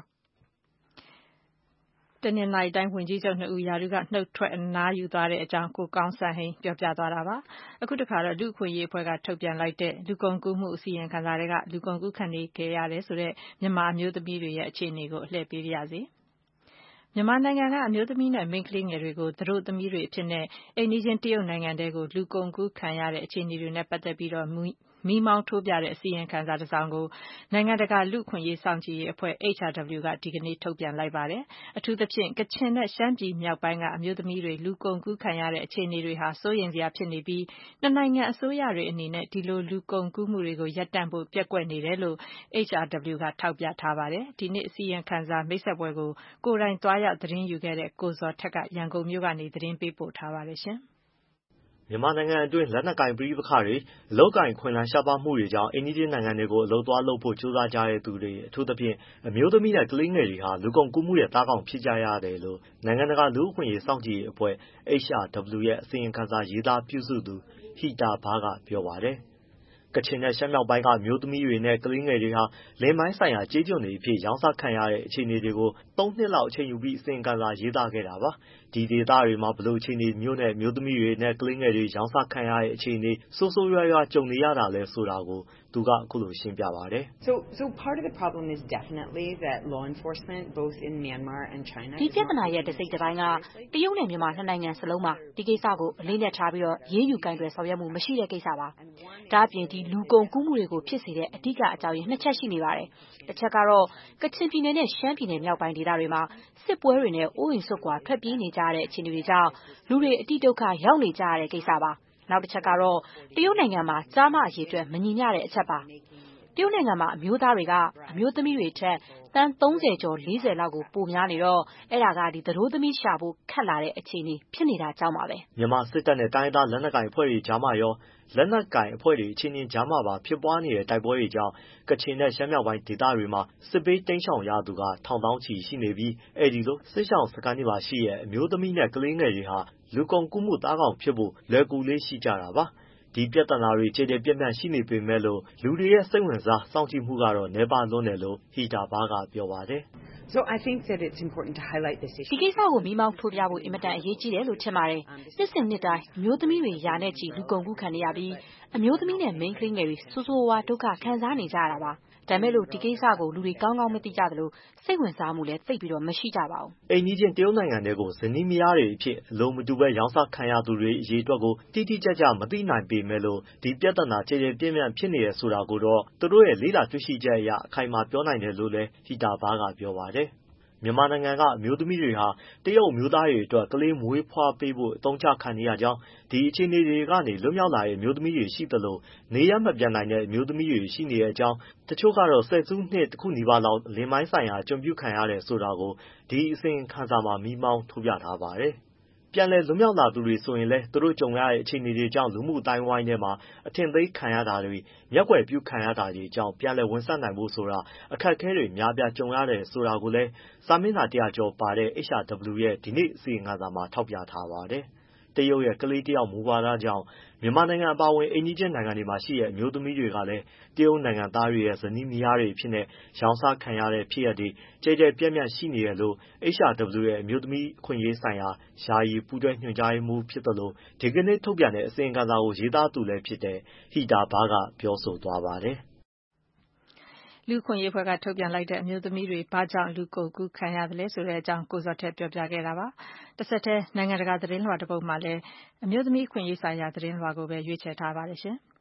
[SPEAKER 2] တနင်္သာရီတိုင်းဝန်ကြီးချုပ်နှစ်ဦးရာထူးကနှုတ်ထွက်အနားယူသွားတဲ့အကြောင်းကိုကောင်းစံဟိန်းပြောပြသွားတာပါအခုတခါတော့လူ့အခွင့်အရေးအဖွဲ့ကထုတ်ပြန်လိုက်တဲ့လူကုန်ကူးမှုအစီရင်ခံစာတွေကလူကုန်ကူးခံနေခဲ့ရတယ်ဆိုတဲ့မြန်မာအမျိုးသမီးတွေရဲ့အခြေအနေကိုအလှည့်ပေးပါရစေမြန်မာနိုင်ငံကအမျိုးသမီးနဲ့မိန်းကလေးငယ်တွေကိုသူတို့သမီးတွေအဖြစ်နဲ့အိမ်နီးချင်းတရုတ်နိုင်ငံတဲကိုလူကုန်ကူးခံရတဲ့အခြေအနေတွေနဲ့ပတ်သက်ပြီးတော့မီးမောင်းထိုးပြတဲ့အစီရင်ခံစာတစ်စောင်ကိုနိုင်ငံတကာလူ့အခွင့်အရေးစောင့်ကြည့်ရေးအဖွဲ့ H R W ကဒီကနေ့ထုတ်ပြန်လိုက်ပါတယ်အထူးသဖြင့်ကချင်နဲ့ရှမ်းပြည်မြောက်ပိုင်းကအမျိုးသမီးတွေလူကုန်ကူးခံရတဲ့အခြေအနေတွေဟာစိုးရိမ်စရာဖြစ်နေပြီးနှစ်နိုင်ငံအစိုးရတွေအနေနဲ့ဒီလိုလူကုန်ကူးမှုတွေကိုရပ်တန့်ဖို့ပျက်ကွက်နေတယ်လို့ H R W ကထောက်ပြထားပါတယ်ဒီနေ့အစီရင်ခံစာမိတ်ဆက်ပွဲကိုကိုယ်တိုင်သွားရောက်သတင်းယူခဲ့တဲ့ကိုဇော်ထက်ကရန်ကုန်မြို့ကနေသတင်းပေးပို့ထားပါတယ်ရှင်
[SPEAKER 12] မြန်မာနိုင်ငံအတွင်းလက်နက်ကိုင်ပဋိပက္ခတွေအလုပ်ကိုင်ခွင့်လန်းရှားပါးမှုတွေကြောင့်အိန္ဒိယနိုင်ငံတွေကိုအလုပ်သွားလုပ်ဖို့ကြိုးစားကြတဲ့သူတွေအထူးသဖြင့်အမျိုးသမီးနဲ့ကလေးငယ်တွေဟာလူကုန်ကူးမှုရဲ့သားကောင်ဖြစ်ကြရတယ်လို့နိုင်ငံတကာလူ့အခွင့်အရေးစောင့်ကြည့်ရေးအဖွဲ့ H R W ရဲ့အစီရင်ခံစာရေးသားပြုစုသူဟီတာဘားကပြောပါတယ်ကချင်နဲ့ရှမ်းမြောက်ပိုင်းကအမျိုးသမီးတွေနဲ့ကလေးငယ်တွေဟာလင်ပိုင်းဆိုင်ရာကြေးကျွန်တွေအဖြစ်ရောင်းစားခံရတဲ့အခြေအနေတွေကိုသုံးနှစ်လောက်အချိန်ယူပြီးအစီရင်ခံစာရေးသားခဲ့တာပါဒီဒေသတွေမှာဘလို့အခြေအနေမျိုးနဲ့အမျိုးသမီးတွေနဲ့ကလေးငယ်တွေရောင်းစားခံရတဲ့အခြေအနေဆိုးဆိုးရွားရွားကြုံနေရတာလဲဆိုတာကိုသူကအခုလိုရှင်းပြပါတယ်
[SPEAKER 13] So so part of the problem is definitely that law enforcement both in Myanmar and China
[SPEAKER 14] ဒီပြဿနာရဲ့တစ်စိတ်တစ်ပိုင်းကတရုတ်နဲ့မြန်မာနှစ်နိုင်ငံစလုံးမှာဒီကိစ္စကိုအလေးနက်ထားပြီးတော့ရေးယူကင်တွယ်ဆောင်ရွက်မှုမရှိတဲ့ကိစ္စပါဒါအပြင်ဒီလူကုန်ကူးမှုတွေကိုဖြစ်စေတဲ့အဓိကအကြောင်းရင်းနှစ်ချက်ရှိနေပါတယ်တစ်ချက်ကတော့ကချင်ပြည်နယ်နဲ့ရှမ်းပြည်နယ်မြောက်ပိုင်းဒေသတွေမှာစစ်ပွဲတွေနဲ့အိုးအိမ်ဆွတ်ကွာထွက်ပြေးနေကြတဲ့အခြေအနေတွေကြောင့်လူတွေအတိဒုက္ခရောက်နေကြရတဲ့ကိစ္စပါနောက်တစ်ချက်ကတော့တရုတ်နိုင်ငံမှာကြားမအရေးအတွက်မညီမျှတဲ့အချက်ပါတရုတ်နိုင်ငံမှာအမျိုးသားတွေကအမျိုးသမီးတွေထက်တန်းသုံးဆယ်ကျော်လေးဆယ်လောက်ကိုပိုများနေတော့အဲ့ဒါကဒီသတို့သမီးရှာဖို့ခက်လာတဲ့အခြေအနေဖြစ်နေတာကြောင့်ပါပဲ
[SPEAKER 12] မြန်မာစစ်တပ်နဲ့တိုင်းဒေသလက်နက်ကိုင်အဖွဲ့တွေကြားမှာရောလက်နက်ကိုင်အဖွဲ့တွေချင်းချင်းကြားမှာပါဖြစ်ပွားနေတဲ့တိုက်ပွဲတွေကြောင့်ကချင်နဲ့ရှမ်းမြောက်ပိုင်းဒေသတွေမှာစစ်ပေးတိမ်းရှောင်ရသူကထောင်သောင်းချီရှိနေပြီးအဲ့ဒီလိုစစ်ရှောင်စခန်းတွေမှာရှိတဲ့အမျိုးသမီးနဲ့ကလေးငယ်တွေဟာလူကုန်ကူးမှုသားကောင်ဖြစ်ဖို့လွယ်ကူလေးရှိကြတာပါဒီပြဿနာတွေခြေခြေပြန့်ပြန့်ရှိနေပေမဲ့လို့လူတွေရဲ့စိတ်ဝင်စားစောင့်ကြည့်မှုကတော့နှဲပါလွန်းတယ်လို့ဟီတာဘားကပြောပါတယ်
[SPEAKER 13] So I think that it's important to highlight this issue
[SPEAKER 14] ဒီကိစ္စကိုမိမောင်းထိုးပြဖို့အင်မတန်အရေးကြီးတယ်လို့ထင်ပါတယ်နှစ်စဉ်နှစ်တိုင်းအမျိုးသမီးတွေယာနဲ့ချီလူကုန်ကူးခံရပြီးအမျိုးသမီးနဲ့မိန်းကလေးငယ်တွေဆိုးဆိုးဝါးဒုက္ခခံစားနေကြရတာပါဒါမဲ့လို့ဒီကိစ္စကိုလူတွေကောင်းကောင်းမသိကြသလိုစိတ်ဝင်စားမှုလည်းသိပ်ပြီးတော့မရှိကြပါဘူး
[SPEAKER 12] အိမ်ကြီးချင်းတရုတ်နိုင်ငံတွေကိုဇနီးမယားတွေအဖြစ်အလုံးမတူပဲရောင်းစားခံရသူတွေအရေးအတွက်ကိုတိတိကျကျမသိနိုင်ပေမဲ့လို့ဒီပြဿနာခြေခြေပြန့်ပြန့်ဖြစ်နေရဆိုတာကိုတော့သူတို့ရဲ့လေးလာတွေ့ရှိချက်အရအခိုင်အမာပြောနိုင်တယ်လို့လည်းဟီတာဘားကပြောပါတယ်မြန်မာနိုင်ငံကအမျိုးသမီးတွေဟာတရုတ်မျိုးသားတွေအတွက်ကလေးမွေးဖွားပေးဖို့အသုံးချခံနေရကြောင်းဒီအခြေအနေတွေကနေလွတ်မြောက်လာတဲ့အမျိုးသမီးတွေရှိသလိုနေရမပြန်နိုင်တဲ့အမျိုးသမီးတွေရှိနေတဲ့အကြောင်းတချို့ကတော့ဆယ်စုနှစ်တစ်ခုနီးပါးလောက်လင်ပိုင်းဆိုင်ရာကျွန်ပြုခံရတယ်ဆိုတာကိုဒီအစဉ်ခံစာမှာမိမောင်းထုတ်ပြထားပါတယ်ပြန်လည်လွတ်မြောက်လာသူတွေဆိုရင်လည်းသူတို့ကြုံရတဲ့အခြေအနေတွေကြောင့်လူမှုအတိုင်းဝိုင်းထဲမှာအထင်သေးခံရတာတွေမျက်ကွယ်ပြုခံရတာတွေကြောင့်ပြန်လည်ဝန်ဆက်နိုင်ဖို့ဆိုတာအခက်အခဲတွေများပြားကြုံရတယ်ဆိုတာကိုလည်းစာမျက်နှာတစ်ရာကျော်ပါတဲ့ H R W ရဲ့ဒီနေ့အစီရင်ခံစာမှာထောက်ပြထားပါတယ်တရုတ်ရဲ့ကလေးတယောက်မူဝါဒကြောင့်မြန်မာနိုင်ငံအပါအဝင်အိန္ဒိယနိုင်ငံတွေမှာရှိတဲ့အမျိုးသမီးတွေကလည်းတရုတ်နိုင်ငံသားတွေရဲ့ဇနီးမယားတွေအဖြစ်နဲ့ရောင်းစားခံရတဲ့ဖြစ်ရပ်တွေကြဲကြဲပြန့်ပြန့်ရှိနေတယ်လို့ H R W ရဲ့အမျိုးသမီးအခွင့်အရေးဆိုင်ရာယာယီပူးတွဲညွှန်ကြားရေးမှူးဖြစ်သလိုဒီကနေ့ထုတ်ပြန်တဲ့အစီရင်ခံစာကိုရေးသားသူလည်းဖြစ်တဲ့ဟီတာဘားကပြောဆိုသွားပါတယ်
[SPEAKER 2] လူခွင့်ရေးဖွဲ့ကထုတ်ပြန်လိုက်တဲ့အမျိုးသမီးတွေဘာကြောင့်လူကုန်ကူးခံရသလဲဆိုတဲ့အကြောင်းကိုဇော်ထက်ပြောပြခဲ့တာပါတစ်ဆက်တည်းနိုင်ငံတကာသတင်းလွှာတစ်ပုဒ်မှာလည်းအမျိုးသမီးခွင့်ရေးဆိုင်ရာသတင်းလွှာကိုပဲရွေးချယ်ထားပါတယ်ရှင်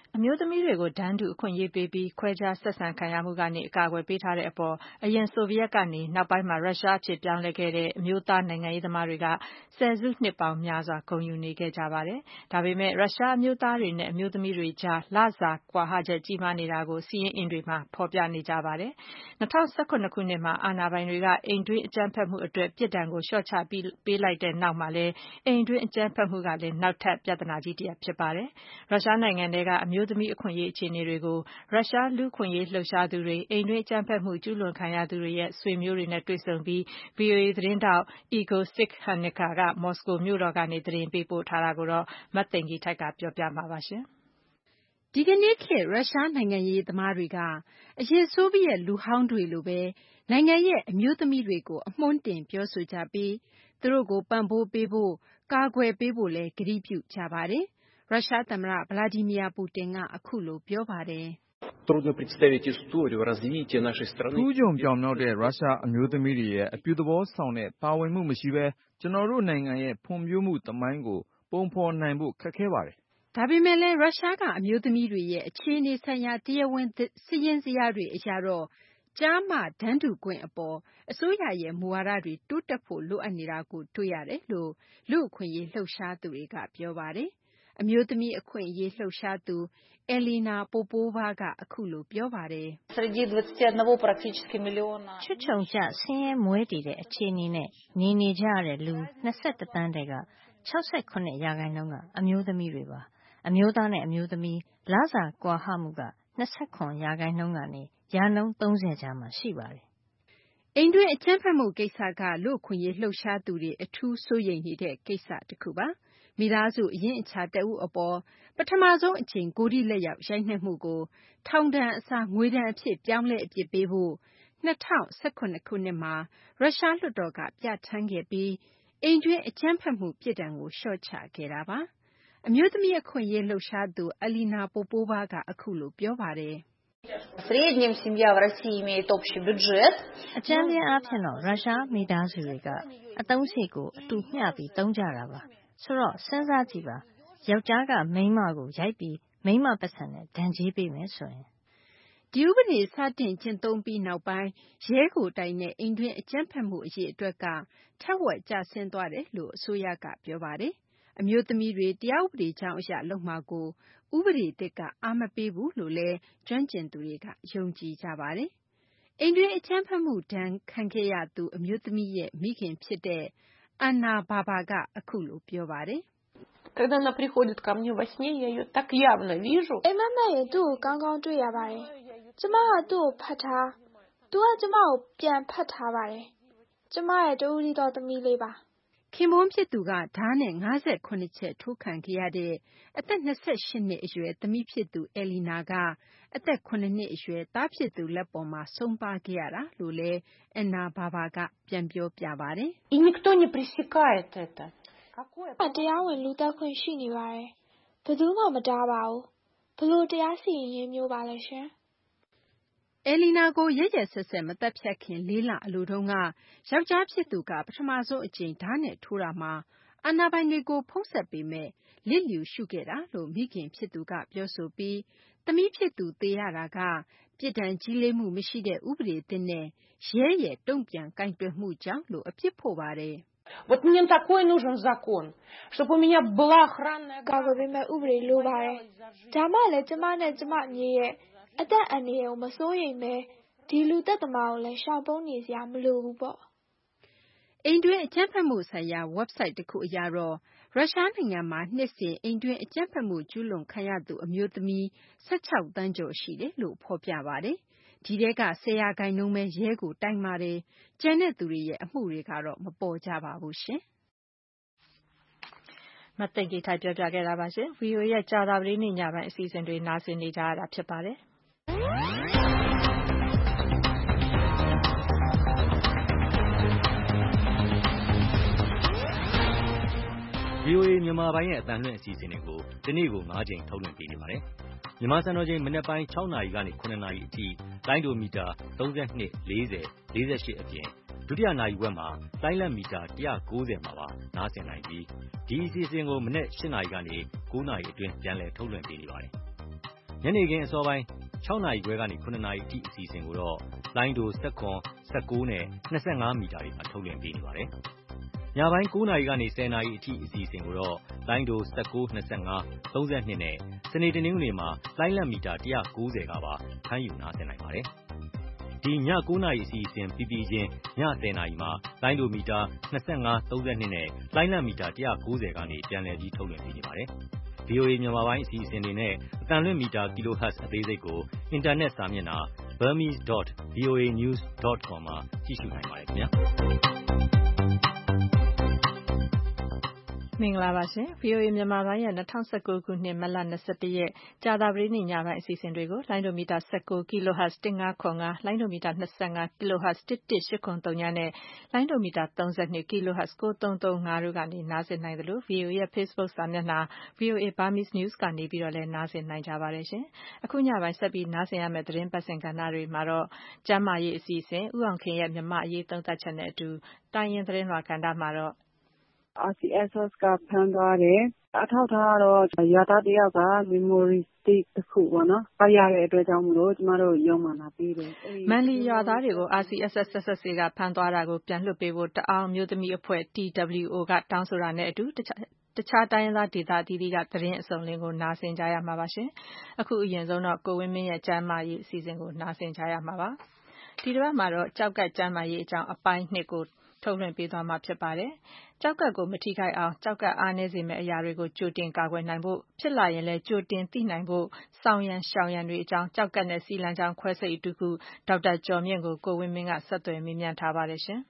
[SPEAKER 2] အမျိုးသမီးတွေကိုတန်းတူအခွင့်အရေးပေးပြီးခွဲခြားဆက်ဆံခံရမှုကနေအကာအကွယ်ပေးထားတဲ့အပေါ်အရင်ဆိုဗီယက်ကနေနောက်ပိုင်းမှာရုရှားအဖြစ်ပြောင်းလဲခဲ့တဲ့အမျိုးသားနိုင်ငံရေးသမားတွေကဆယ်စုနှစ်ပေါင်းများစွာဂုဏ်ယူနေခဲ့ကြပါတယ်။ဒါပေမဲ့ရုရှားအမျိုးသားတွေနဲ့အမျိုးသမီးတွေကြားလစာကွာဟချက်ကြီးမားနေတာကိုစီးရင်အင်တွေမှာဖော်ပြနေကြပါတယ်။၂၀၁၇ခုနှစ်မှာအာဏာပိုင်တွေကအိမ်တွင်းအကြမ်းဖက်မှုအတွက်ပြစ်ဒဏ်ကိုလျှော့ချပေးလိုက်တဲ့နောက်မှာလည်းအိမ်တွင်းအကြမ်းဖက်မှုကလည်းနောက်ထပ်ပြဿနာကြီးတစ်ရပ်ဖြစ်ပါတယ်။ရုရှားနိုင်ငံထဲကအမျိုးသမီးအခွင့်အရေးအခြေအနေတွေကိုရုရှားလူ့အခွင့်အရေးလှုပ်ရှားသူတွေအိမ်တွင်းအကြမ်းဖက်မှုကျူးလွန်ခံရသူတွေရဲ့ဆွေမျိုးတွေနဲ့တွေ့ဆုံပြီး ဗွီအိုအေ သတင်းထောက် Igor Sikhanika ကမော်စကိုမြို့တော်ကနေသတင်းပေးပို့ထားတာကိုမသိင်္ဂီထိုက်ကပြောပြမှာပါ။ဒီကနေ့ခေတ်ရုရှားနိုင်ငံရေးသမားတွေကအရင်ဆိုဗီယက်လူဟောင်းတွေလိုပဲနိုင်ငံရဲ့အမျိုးသမီးတွေကိုအမွှမ်းတင်ပြောဆိုကြပြီးသူတို့ကိုပံ့ပိုးပေးဖို့ကာကွယ်ပေးဖို့လည်းကတိပြုကြပါတယ်။ရုရှားသမ္မတဗလာဒီမီယာပူတင်ကအခုလိုပြောပါတယ်။
[SPEAKER 15] ထူးချွန်ပြောင်မြောက်တဲ့ရုရှားအမျိုးသမီးတွေရဲ့အပြုသဘောဆောင်တဲ့ပါဝင်မှုမရှိဘဲကျွန်တော်တို့နိုင်ငံရဲ့ဖွံ့ဖြိုးမှုသမိုင်းကိုပုံဖော်နိုင်ဖို့ခက်ခဲပါတယ်
[SPEAKER 2] ။ဒါပေမဲ့လည်းရုရှားကအမျိုးသမီးတွေရဲ့အခြေအနေဆိုင်ရာတရားဝင်စာရင်းဇယားတွေအရတော့ကျားမတန်းတူခွင့်အပေါ်အစိုးရရဲ့မူဝါဒတွေတိုးတက်ဖို့လိုအပ်နေတာကိုတွေ့ရတယ်လို့လူ့အခွင့်အရေးလှုပ်ရှားသူတွေကပြောပါတယ်။အမျိုးသမီးအခွင့်အရေးလှုပ်ရှားသူ Elena Popova ကအခုလိုပြောပါတယ်။
[SPEAKER 16] ချွတ်ချုံကျဆင်းရဲမွဲတေတဲ့အခြေအနေနဲ့နေနေကြရတဲ့လူ၂၁သန်းထဲက၆၇ရာခိုင်နှုန်းကအမျိုးသမီးတွေပါ။အမျိုးသားနဲ့အမျိုးသမီးလစာကွာဟမှုက၂၇ရာခိုင်နှုန်းကနေရာနှုန်း၃၀ကြားမှာရှိပါတယ်
[SPEAKER 2] ။အိမ်တွင်းအကြမ်းဖက်မှုကိစ္စကလူ့အခွင့်အရေးလှုပ်ရှားသူတွေအထူးစိုးရိမ်နေတဲ့ကိစ္စတစ်ခုပါ။မိသားစုအရင်းအချာတဦးအပေါ်ပထမဆုံးအကြိမ်ကိုယ်ထိလက်ရောက်ရိုက်နှက်မှုကိုထောင်ဒဏ်အစားငွေဒဏ်အဖြစ်ပြောင်းလဲအပြစ်ပေးဖို့၂၀၁၇ခုနှစ်မှာရုရှားလွှတ်တော်ကပြဋ္ဌာန်းခဲ့ပြီးအိမ်တွင်းအကြမ်းဖက်မှုပြစ်ဒဏ်ကိုလျှော့ချခဲ့တာပါ။အမျိုးသမီးအခွင့်အရေးလှုပ်ရှားသူ Elena Popova ကအခုလိုပြောပါတယ်။
[SPEAKER 16] အကြမ်းဖျင်းအားဖြင့်တော့ရုရှားမိသားစုတွေကအသုံးစရိတ်ကိုအတူမျှပြီးသုံးကြတာပါ။ဆိုတော့စဉ်းစားကြည့်ပါယောက်ျားကမိန်းမကိုရိုက်ပြီးမိန်းမပိုက်ဆံနဲ့ဒဏ်ကြေးပေးမယ်ဆိုရင်
[SPEAKER 2] ဒီဥပဒေစတင်ကျင့်သုံးပြီးနောက်ပိုင်းရဲကိုတိုင်တဲ့အိမ်တွင်းအကြမ်းဖက်မှုအရေးအတွက်ကထက်ဝက်ကျဆင်းသွားတယ်လို့အစိုးရကပြောပါတယ်။အမျိုးသမီးတွေတရားဥပဒေကြောင်းအရလုပ်မှာကိုဥပဒေသစ်ကအားမပေးဘူးလို့လည်းကျွမ်းကျင်သူတွေကယုံကြည်ကြပါတယ်။အိမ်တွင်းအကြမ်းဖက်မှုဒဏ်ခံခဲ့ရသူအမျိုးသမီးရဲ့မိခင်ဖြစ်တဲ့ Anna Baba ကအခုလိုပြောပါတယ်။
[SPEAKER 17] အိမ်မက်မက်ရင်သူ့ကိုကောင်းကောင်းတွေ့ရပါတယ်။ကျမကသူ့ကိုဖတ်ထားသူကကျမကိုပြန်ဖတ်ထားပါတယ်။ကျမရဲ့တဦးတည်းသောသမီးလေးပါ
[SPEAKER 2] ။ခင်ပွန်းဖြစ်သူကဓားနဲ့၅၇ချက်ထိုးခံခဲ့ရတဲ့အသက်၂၈နှစ်အရွယ်သမီးဖြစ်သူ Elena ကအသက်၇နှစ်အရွယ်သားဖြစ်သူလက်ပေါ်မှာဆုံးပါးခဲ့ရတာလို့လည်း Anna Baba ကပြန်ပြောပြပါတယ်။
[SPEAKER 17] တရားဝင်လူသတ်ခွင့်ရှိနေပါတယ်။ဘယ်သူမှမတားပါဘူး။ဘယ်လိုတရားစီရင်ရေးမျိုးပါလဲရှင်
[SPEAKER 2] ။ Elena ကိုရက်ရက်စက်စက်မသတ်ဖြတ်ခင်လေးလအလိုတုန်းကယောက်ျားဖြစ်သူကပထမဆုံးအကြိမ်ဓားနဲ့ထိုးတာမှာအာဏာပိုင်တွေကိုဖုံးဆက်ပေမဲ့လစ်လျူရှုခဲ့တာလို့မိခင်ဖြစ်သူကပြောဆိုပြီးသမီးဖြစ်သူသေရတာကပြစ်ဒဏ်ကြီးလေးမှုမရှိတဲ့ဥပဒေသစ်နဲ့ရဲရဲ့တုံ့ပြန်ကိုင်တွယ်မှုကြောင့်လို့အပြစ်ဖို့ပါတယ်။
[SPEAKER 17] ကာကွယ်ပေးမယ့်ဥပဒေလိုပါတယ်။ဒါမှလည်းကျမနဲ့ကျမမြေးရဲ့အသက်အန္တရာယ်ကိုမစိုးရိမ်ပဲဒီလူသတ်သမားကိုလည်းရှောင်ပုန်းနေစရာမလိုဘူးပေါ့
[SPEAKER 2] ။အိမ်တွင်းအကြမ်းဖက်မှုဆိုင်ရာဝက်ဘ်ဆိုက်တခုအရတော့ရုရှားနိုင်ငံမှာနှစ်စဉ်အိမ်တွင်းအကြမ်းဖက်မှုကျူးလွန်ခံရသူအမျိုးသမီး၁၆သန်းကျော်ရှိတယ်လို့ဖော်ပြပါတယ်။ဒီထဲက၁၀ရာခိုင်နှုန်းပဲရဲကိုတိုင်ပါတယ်။ကျန်တဲ့သူတွေရဲ့အမှုတွေကတော့မပေါ်ကြပါဘူးရှင်။မသိင်္ဂီထိုက်ပြောပြခဲ့တာပါရှင်။ ဗွီအိုအေရဲ့ကြာသပတေးနေ့ညပိုင်းအစီအစဉ်တွေနားဆင်နေကြရတာဖြစ်ပါတယ်။
[SPEAKER 5] ဗွီအိုအေမြန်မာပိုင်းရဲ့အသံလွှင့်အစီအစဉ်တွေကိုတနေ့ကို၅ကြိမ်ထုတ်လွှင့်ပေးနေပါတယ်။မြန်မာစံတော်ချိန်မနက်ပိုင်း၆နာရီကနေ၇နာရီအထိလိုင်းဒိုမီတာ၃၂၄၀၄၈အပြင်ဒုတိယနာရီဝက်မှာလိုင်းလတ်မီတာ၁၉၀မှာပါနားဆင်နိုင်ပြီးဒီအစီအစဉ်ကိုမနက်၈နာရီကနေ၉နာရီအတွင်းပြန်လည်ထုတ်လွှင့်ပေးနေပါတယ်။
[SPEAKER 18] ညနေခင်းအစောပိုင်း၆နာရီခွဲကနေ၇နာရီအထိအစီအစဉ်ကိုတော့လိုင်းဒို၁၇ ၁၉နဲ့၂၅မီတာတွေမှာထုတ်လွှင့်ပေးနေပါတယ်။ညပိုင်း၉နာရီကနေ၁၀နာရီအထိအစီအစဉ်ကိုတော့လိုင်းဒို၁၉ ၂၅ ၃၂နဲ့စနေတနင်္ဂနွေမှာလိုင်းလံမီတာ၁၉၀ကပါဖမ်းယူနားဆင်နိုင်ပါတယ်။ဒီည၉နာရီအစီအစဉ်ပြီးပြီးချင်းည၁၀နာရီမှာလိုင်းဒိုမီတာ၂၅ ၃၂နဲ့လိုင်းလံမီတာ၁၉၀ကနေပြန်လည်ပြီးထုတ်လွှင့်ပေးနေပါတယ်။ဗွီအိုအေ မြန်မာပိုင်းအစီအစဉ်တွေနဲ့အသံလွှင့်မီတာ Kilohertz အသေးစိတ်ကိုအင်တာနက်စာမျက်နှာ burmese dot voa news dot com မှာကြည့်ရှုနိုင်ပါတယ်ခင်ဗျာ။
[SPEAKER 2] မင်္ဂလာပါရှင်။ ဗွီအိုအေမြန်မာပိုင်းရဲ့၂၀၁၉ခုနှစ်မတ်လ၂၁ရက်ကြာသပတေးနေ့ညပိုင်းအစီအစဉ်တွေကိုလိုင်းဒိုမီတာ၁၉ kilohertz ၁၅၇၅ လိုင်းဒိုမီတာ၂၅ kilohertz ၁၁၈၇၃ နဲ့လိုင်းဒိုမီတာ၃၂ kilohertz ၉၃၃၅တို့ကနေနားဆင်နိုင်သလို ဗွီအိုအေရဲ့ Facebook စာမျက်နှာ ဗွီအိုအေ Burmese News ကနေပြီးတော့လည်းနားဆင်နိုင်ကြပါတယ်ရှင်။အခုညပိုင်းဆက်ပြီးနားဆင်ရမယ့်သတင်းပတ်စဉ်ကဏ္ဍတွေမှာတော့ကျန်းမာရေးအစီအစဉ်ဦးအောင်ခင်ရဲ့မြန်မာ့အရေးသုံးသပ်ချက်နဲ့အတူတိုင်းရင်းသတင်းလွှာကဏ္ဍမှာတော့
[SPEAKER 19] R C S S ကဖမ်းသွားတယ်အထောက်ထားကတော့ရွာသားတယောက်က memory stick တစ်ခုပေါ့နော်ဖတ်ရတဲ့အတွက်ကြောင့်မလို့ကျမတို့ရုံးမှလာပေးတယ်
[SPEAKER 2] မန်လီရွာသားတွေကို R C S S S S A ကဖမ်းသွားတာကိုပြန်လွှတ်ပေးဖို့တအောင်းမျိုးသမီးအဖွဲ့ T W O ကတောင်းဆိုတာနဲ့အတူတခြားတခြားတိုင်းရင်းသားဒေသအသီးသီးကသတင်းအစုံလင်ကိုနားဆင်ကြရမှာပါရှင်အခုအရင်ဆုံးတော့ကိုဝင်းမင်းရဲ့ကျမ်းမာရေးအစီအစဉ်ကိုနားဆင်ကြရမှာပါဒီတစ်ပတ်မှာတော့ကြောက်ကတ်ကျမ်းမာရေးအကြောင်းအပိုင်းနှစ်ကိုထုတ်လွှင့်ပေးသွားမှာဖြစ်ပါတယ်။ကြောက်ကတ်ကိုမထိခိုက်အောင်ကြောက်ကတ်အားနည်းစေမယ့်အရာတွေကိုကြိုတင်ကာကွယ်နိုင်ဖို့ဖြစ်လာရင်လည်းကြိုတင်သိနိုင်ဖို့ဆောင်ရန်ရှောင်ရန်တွေအကြောင်းကြောက်ကတ်နဲ့စီလံချောင်းခွဲစိတ်အတူကူဒေါက်တာကျော်မြင့်ကိုကိုဝင်းမင်းကဆက်သွယ်မေးမြန်းထားပါတယ်ရှင်။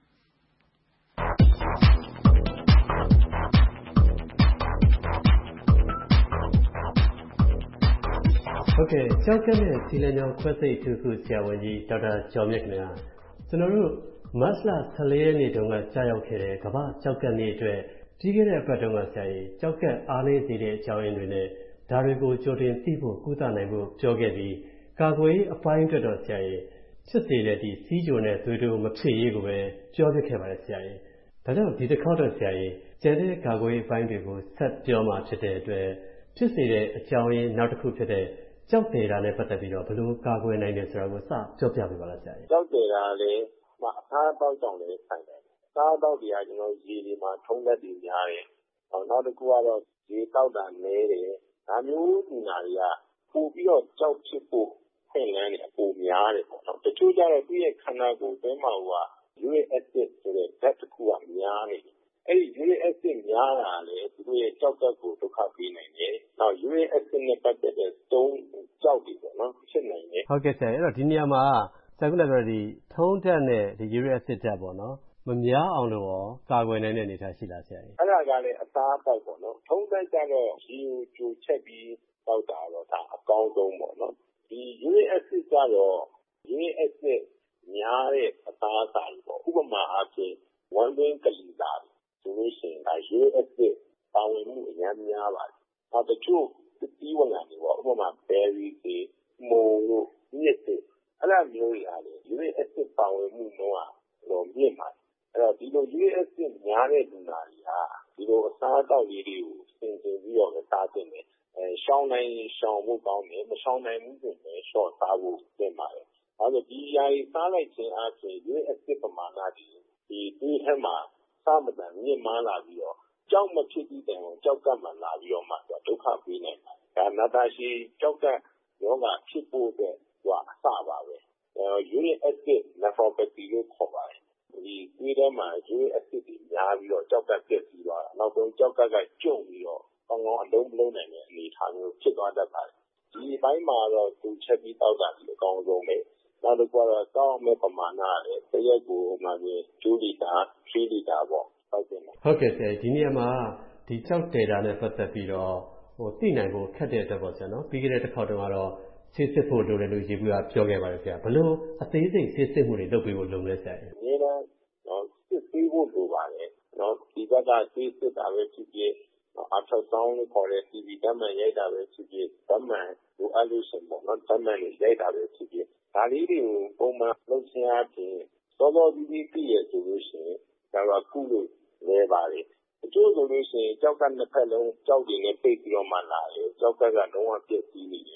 [SPEAKER 20] ဟုတ်ကဲ့ကြောက်ကတ်နဲ့စီလံချောင်းခွဲစိတ်အတူကူဆရာဝန်ကြီးဒေါက်တာကျော်မြင့်ခင်ဗျာကျွန်တော်တို့မတ်လ၁၄ရက်နေ့တုန်းကကြာရောက်ခဲ့တဲ့ကမ္ဘာကြောက်ကတ်နေ့အတွက်ပြီးခဲ့တဲ့အပတ်တုန်းကဆရာကြီးကြောက်ကတ်အားနည်းစေတဲ့အကြောင်းရင်းတွေနဲ့ဒါတွေကိုကြိုတင်သိဖို့ကုသနိုင်ဖို့ပြောခဲ့ပြီးကာကွယ်ရေးအပိုင်းအတွက်တော့ဆရာကြီးဖြစ်စေတဲ့ဒီစီးကြိုနဲ့သွေးတိုးမဖြစ်ရေးကိုပဲပြောပြခဲ့ပါတယ်ဆရာကြီးဒါကြောင့်ဒီတစ်ခေါက်တော့ဆရာကြီးကျန်တဲ့ကာကွယ်ရေးအပိုင်းတွေကိုဆက်ပြောမှဖြစ်တဲ့အတွက်ဖြစ်စေတဲ့အကြောင်းရင်းနောက်တစ်ခုဖြစ်တဲ့ကြောက်တယ်တာနဲ့ပတ်သက်ပြီးတော့ဘယ်လိုကာကွယ်နိုင်တယ်ဆိုတာကိုစပြောပြပေးပါလားဆရာကြီး
[SPEAKER 21] ကြောက်တယ်တာလည်းအစားအသောက်ကြောင့်လည်းဆိုင်တယ်။စားအသောက်တွေကကျွန်တော်ရေတွေမှာထုံးသက်တွေများတယ်။နောက်တစ်ခုကတော့ရေတောက်တာနည်းတယ်။ဒါမျိုးလူနာတွေကပို့ပြီးတော့ကြောက်ဖြစ်ဖို့ခွင့်လန်းတယ်ပိုများတယ်ပေါ့နော်။တချို့ကျတော့သူ့ရဲ့ခန္ဓာကိုယ်ထဲမှာဟိုက uric acid ဆိုတဲ့ဓာတ်တစ်ခုကများနေတယ်။အဲ့ဒီ uric acid များတာလည်းသူတို့ရဲ့ကြောက်ကပ်ကိုဒုက္ခပေးနိုင်တယ်။နောက် uric acid နဲ့ပတ်သက်တဲ့သုံးကြောက်တွေပေါ့နော်ဖြစ်နိုင်တယ်
[SPEAKER 20] ။ဟုတ်ကဲ့ဆရာအဲ့တော့ဒီနေရာမှာဆရာကလည်းပြောဒီထုံးဓာတ်နဲ့ဒီ uric acid ဓာတ်ပေါ့နော်မများအောင်လို့ရောကာကွယ်နိုင်တဲ့အနေအထားရှိလားဆရာကြီး
[SPEAKER 21] အဲ့ဒါကလည်းအသားအသောက်ပေါ့နော်ထုံးဓာတ်ကတော့ရေကိုကြိုချက်ပြီးတောက်တာတော့ဒါအကောင်းဆုံးပေါ့နော်ဒီ uric acid ကတော့ uric acid များတဲ့အသားအစာတွေပေါ့ဥပမာအားဖြင့်ဝမ်းတွင်းကလေးသားဆိုလို့ရှိရင်ဒါ uric acid ပါဝင်မှုအများများပါတယ်နောက်တချို့သီးဝလံတွေပေါ့ဥပမာ berry တွေမုံတို့မြစ်တွေအဲ့လိုမျိုးတွေအားလေ uric acid ပါဝင်မှုတော့တော့မြင့်ပါတယ်အဲ့တော့ဒီလို uric acid များတဲ့လူနာတွေဟာဒီလိုအစားအသောက်လေးတွေကိုသင်တင်ပြီးတော့စားသင့်တယ်အဲရှောင်းနိုင်ရှောင်းဖို့ကောင်းတယ်မရှောင်းနိုင်ဘူးဆိုရင်ရှော့စားဖို့သင့်ပါတယ်အဲဒါဒီຢာကြီးစားလိုက်ခြင်းအပြင် uric acid ပမာဏဒီဒီဒီထဲမှာစားမတန်မြင့်မားလာပြီးတော့ကြောက်မဖြစ်သည့်တိုင်အောင်ကြောက်ကပ်မှလာပြီးတော့မှဒုက္ခပေးနိုင်တယ်ဒါနာတာရှိကြောက်ကပ်ယောဂဖြစ်ဖို့အတွက်ဟိုအစပါပဲuric acid nephropathy လို့ခေါ်ပါတယ်ဒီသွေးထဲမှာ uric acid တွေများပြီးတော့ကြောက်ကပ်ပြည့်ပြီးသွားတာနောက်ဆုံးကြောက်ကပ်ကကျုံပြီးတော့ကောင်းကောင်းအလုံးမလုံးနိုင်တဲ့အနေအထားမျိုးဖြစ်သွားတတ်ပါတယ်ဒီဘိုင်းမှာတော့သူချက်ပြီးတောက်တာဒီအကောင်းဆုံးပဲနောက်တစ်ခုကတော့တောက်မဲ့ပမာဏလည်းတစ်ရက်ကိုမှပြင်twoလီတာthreeလီတာပေါ့ဟုတ်ကဲ့
[SPEAKER 20] ဟုတ်ကဲ့ဆရာဒီနေရာမှာဒီကြောက်တယ်တာနဲ့ပတ်သက်ပြီးတော့ဟိုသိနိုင်ဖို့ခက်တဲ့အတွက်ပေါ့ဆရာနော်ပြီးခဲ့တဲ့တစ်ခေါက်တုန်းကတော့ဆေးစစ်ဖို့လိုတယ်လို့ရေဘူးကပြောခဲ့ပါတယ်ဆရာဘလို့အသေးစိတ်ဆေးစစ်မှုတွေလုပ်ပေးဖို့လုပ်လဲဆရာ
[SPEAKER 21] အများအားတော့စစ်ဆေးဖို့လိုပါတယ်နော်ဒီဘက်ကဆေးစစ်တာပဲဖြစ်ဖြစ်အထောက်ဆောင်လို့ခေါ်တဲ့ T V ဓာတ်မှန်ရိုက်တာပဲဖြစ်ဖြစ်ဓာတ်မှန်လိုအပ်လို့ရှင်ပေါ့နော်ဓာတ်မှန်တွေရိုက်တာပဲဖြစ်ဖြစ်ဒါလေးတွေကိုပုံမှန်လုပ်ခြင်းအပြင်စောစောကြီးကြီးပြည့်ရဆိုလို့ရှိရင်ဒါကကုလို့လဲပါတယ်အကျိုးဆိုလို့ရှိရင်ကြောက်ကနှစ်ဖက်လုံးကြောက်တွေနဲ့ပိတ်ပြီးတော့မှလာတယ်ကြောက်ကကလုံးဝပြည့်စည်နေတယ်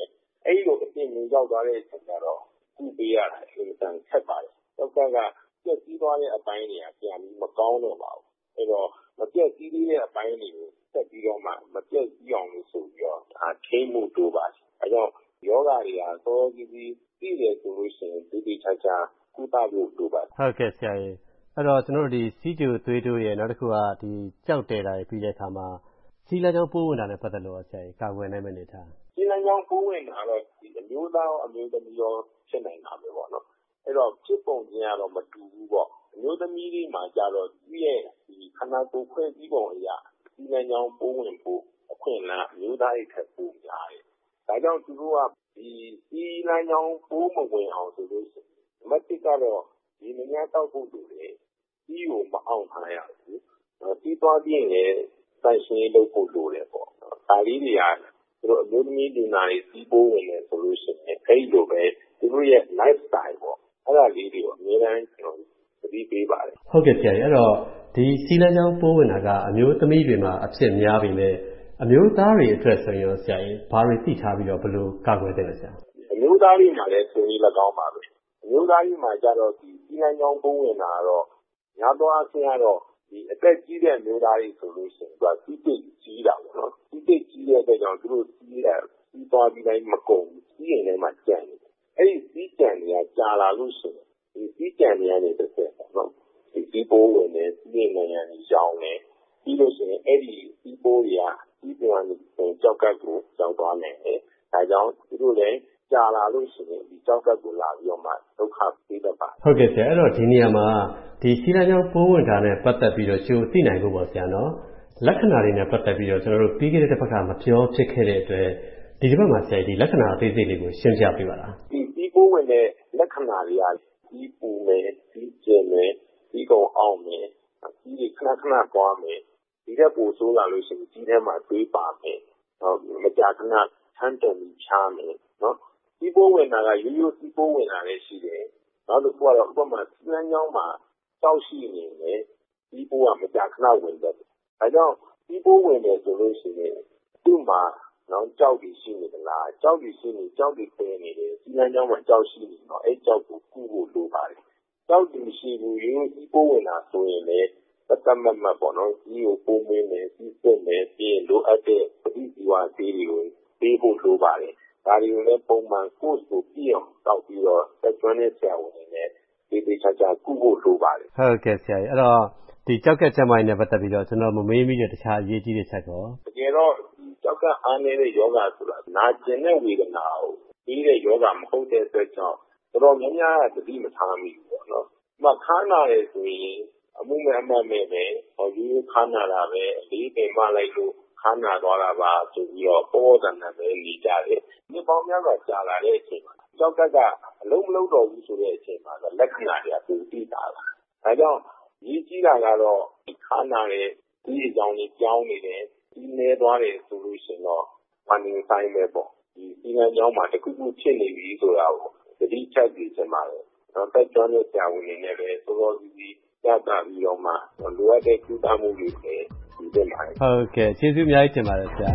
[SPEAKER 21] အဲဒီလိုအပြင်မျိုးရောက်သွားတဲ့အချိန်ကျတော့ကုပေးရတာအင်မတန်ခက်ပါတယ်ကျောက်ကကပြည့်စည်သွားတဲ့အပိုင်းတွေကပြန်ပြီးမကောင်းတော့ပါဘူးအဲတော့မပြည့်စည်သေးတဲ့အပိုင်းတွေကိုဆက်ပြီးတော့မှမပြည့်စည်အောင်လို့ဆိုပြီးတော့ဒါထိမှုတိုးပါတယ်အဲကြောင့်ယောဂတွေကသောကြီးကြီးသိတယ်ဆိုလို့ရှိရင်ဒီဒီချာချာကုသဖို့လိုပါတယ်
[SPEAKER 20] ဟုတ်ကဲ့ဆရာကြီးအဲ့တော့ကျွန်တော်တို့ဒီစီးကျူသွေးတိုးရဲ့နောက်တစ်ခုကဒီကြောက်တဲတာပြီးတဲ့အခါမှာစီလန်းချောင်းပိုးဝင်တာနဲ့ပတ်သက်လို့ဆရာကြီးကာကွယ်နိုင်မယ့်အနေထား
[SPEAKER 21] စီလန်းချောင်းပိုးဝင်တာတော့ဒီအမျိုးသားရောအမျိုးသမီးရောဖြစ်နိုင်တာပဲပေါ့နော်အဲ့တော့ဖြစ်ပုံချင်းကတော့မတူဘူးပေါ့အမျိုးသမီးတွေမှာကြတော့သူ့ရဲ့ဒီခန္ဓာကိုယ်ဖွဲ့စည်းပုံအရာစီလန်းချောင်းပိုးဝင်ဖို့အခွင့်အလမ်းအမျိုးသားတွေထက်ပိုများတယ်ဒါကြောင့်သူတို့ကဒီစီလန်းချောင်းပိုးမဝင်အောင်ဆိုလို့ရှိရင်မတိကတော့ဒီမများတောက်ဖို့လိုတယ်ဒီကိုမအောင်ထားရဘူးပြီးသွားပြီးရင်လည်းတန်ရှင်းလုပ်ဖို့လိုတယ်ပေါ့ဒါလေးတွေကသူတို့အမျိုးသမီးလူနာတွေစီးပိုးဝင်တယ်ဆိုလို့ရှိရင်အဲ့ဒီလိုပဲသူတို့ရဲ့ lifestyle ပေါ့အဲ့ဒါလေးတွေကိုအများအားကျွန်တော်သတိပေးပါတယ်
[SPEAKER 20] ဟုတ်ကဲ့ဆရာကြီးအဲ့တော့ဒီစီလန်းချောင်းပိုးဝင်တာကအမျိုးသမီးတွေမှာအဖြစ်များပြီလေအမျိုးသားတွေအတွက်ဆိုရင်ဆရာကြီးဘာတွေသိထားပြီးတော့ဘယ်လိုကာကွယ်သင့်လဲဆရာ
[SPEAKER 21] အမျိုးသားတွေမှာလည်းဆိုရင်၎င်းပါပဲအမျိုးသားတွေမှာကြတော့ဒီစီလန်းချောင်းပိုးဝင်တာတော့ညာတော့အဆင်းကတော့ဒီအသက်ကြီးတဲ့မျိုးသားတွေဆိုလို့ရှိရင်သူကစီးတိတ်ကြီးတာပေါ့နော်စီးတိတ်ကြီးတဲ့အတွက်ကြောင့်သူတို့စီးရစီးသွားပြီးတိုင်းမကုန်ဘူးစီးရင်လည်းမှကြံ့တယ်အဲ့ဒီစီးကြံတွေကကြာလာလို့ရှိရင်ဒီစီးကြံတွေကနေတစ်ဆက်ပေါ့နော်ဒီစီးပိုးဝင်တယ်စီးရင်လည်းရောင်းတယ်ပြီးလို့ရှိရင်အဲ့ဒီစီးပိုးတွေကစီးပြန်ပြီးကြောက်ကပ်ကိုကြောက်သွားနိုင်တယ်ဒါကြောင့်သူတို့လည်းကြာလာလို့ရှိရင်ဒီကြောက်ကပ်ကိုလာပြီးတော့မှဒုက္ခပေးတတ်ပါတယ်
[SPEAKER 20] ဟုတ်ကဲ့ဆရာအဲ့တော့ဒီနေရာမှာဒီစီလန်းချောင်းပိုးဝင်တာနဲ့ပတ်သက်ပြီးတော့ကြိုသိနိုင်ဖို့ပေါ့ဆရာနော်လက္ခဏာတွေနဲ့ပတ်သက်ပြီးတော့ကျွန်တော်တို့ပြီးခဲ့တဲ့တစ်ပတ်ကမပြောဖြစ်ခဲ့တဲ့အတွက်ဒီတစ်ပတ်မှာဆရာဒီလက္ခဏာအသေးစိတ်လေးကိုရှင်းပြပေးပါလား
[SPEAKER 21] ဒီပြီးပိုးဝင်တဲ့လက္ခဏာတွေကဒီပူမယ်ဒီကျင်မယ်ဒီကောင်အောင်မယ်ဒီခဏခဏသွားမယ်ဒီတဲ့ပူဆိုးလာလို့ရှိရင်ဒီထဲမှာတွေးပါမယ်ဟုတ်မကြာခဏဆန်းတုံပြီးချားမယ်နော်ဒီပိုးဝင်တာကရိုးရိုးဒီပိုးဝင်တာလည်းရှိတယ်နောက်တစ်ခုကတော့ဥပမာစီလန်းချောင်းမှာတောက်ရှိနေတယ်ဒီပိုးကမကြာခဏဝင်တယ်အဲကြောင့်ဒီပိုးဝင်တယ်ဆိုလို့ရှိရင်သူ့မှာနော်ကြောက်ပြီးရှိနေသလားကြောက်ပြီးရှိနေကြောက်ပြီးပင်းနေတယ်စီလန်းချောင်းမှာကြောက်ရှိနေတော့အဲကြောက်ကိုကုဖို့လိုပါတယ်ကြောက်ပြီးရှိဘူးရိုးရိုးဒီပိုးဝင်တာဆိုရင်လည်းတတ်မှတ်မှတ်ပေါ့နော်ဒီကိုပိုးမင်းတယ်ဒီစစ်မယ်ပြီးလိုအပ်တဲ့ပဋိဇီဝဆေးတွေကိုပေးဖို့လိုပါတယ်ဒါတွေကိုလည်းပုံမှန် course ကိုပြည့်အောင်တောက်ပြီးတော့သက်ကျွမ်းတဲ့ဆရာဝန်တွေနဲ့ဒီဒီချာချာကုဖို့လိုပါတယ်
[SPEAKER 20] ဟုတ်ကဲ့ဆရာကြီးအဲ့တော့ဒီကြောက်ကက်ကျမ်းမာရေးနဲ့ပတ်သက်ပြီးတော့ကျွန်တော်မမေးမိတဲ့တခြားအရေးကြီးတဲ့ချက်ကော
[SPEAKER 21] တကယ်တော့ကြောက်ကအားနေတဲ့ယောဂဆိုတာနာကျင်တဲ့ဝေဒနာကိုပြီးတဲ့ယောဂမဟုတ်တဲ့အတွက်ကြောင့်တော်တော်များများသတိမထားမိဘူးပေါ့နော်။မှခါနာရဲဆိုရင်အမှုမဲ့အမှတ်မဲ့ပဲဟောရိုးခါနာတာပဲအလေးပင်မလိုက်လို့ခါနာသွားတာပါဆိုပြီးတော့ပေါ်တန်တယ်ပဲနေကြတယ်။ဒီပေါင်းများစွာကြာလာတဲ့အချိန်မှာကြောက်ကကအလုံးမလုံးတော့ဘူးဆိုတဲ့အချိန်မှာလက္ခဏာတွေကပူတည်တာလား။ဒါကြောင့်ရေးကြည့်တာကတော့ခါနာတဲ့ဒီအကြောင်းကြီးကြောင်းနေတယ်ဒီနေသွားတယ်ဆိုလို့ရှိရင်တော့ပန်းနေဆိုင်ပဲပေါ့ဒီဒီငန်းကြောင်းမှာတခုခုဖြစ်နေပြီဆိုတာကိုသတိချက်ပြီးစမှာလေတော့တက်ကြွတဲ့ဆရာဝန်တွေနဲ့ပဲစောစောစီးစီးကြတာပြီးတော့မှလိုအပ်တဲ့ကုသမှုတွေပဲဒီတင်ပါတယ်
[SPEAKER 20] ဟုတ်ကဲ့ကျေးဇူးအများကြီးတင်ပါတယ်ဆရာ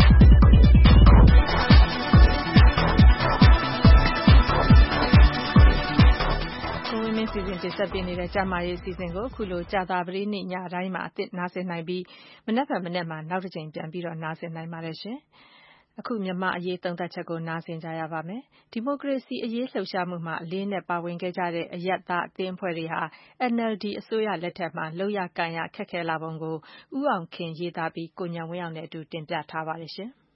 [SPEAKER 2] စီစဉ်တင်ဆက်ပေးနေတဲ့ကျမရေးအစီအစဉ်ကိုအခုလိုကြာသပတေးနေ့ညတိုင်းမှာအသစ်နားဆင်နိုင်ပြီးမနက်ဖြန်မနက်မှာနောက်တစ်ချိန်ပြန်ပြီးတော့နားဆင်နိုင်ပါတယ်ရှင်။အခုမြန်မာအရေးသုံးသပ်ချက်ကိုနားဆင်ကြရပါမယ်။ဒီမိုကရေစီအရေးလှုပ်ရှားမှုမှာအလေးနဲ့ပါဝင်ခဲ့ကြတဲ့အရပ်သားအသင်းအဖွဲ့တွေဟာ N L D အစိုးရလက်ထက်မှာလုပ်ရကိုင်ရခက်ခဲလာပုံကိုဦးအောင်ခင်ရေးသားပြီးကိုဉာဏ်ဝင်းအောင်နဲ့အတူတင်ပြထားပါတယ်ရှင်။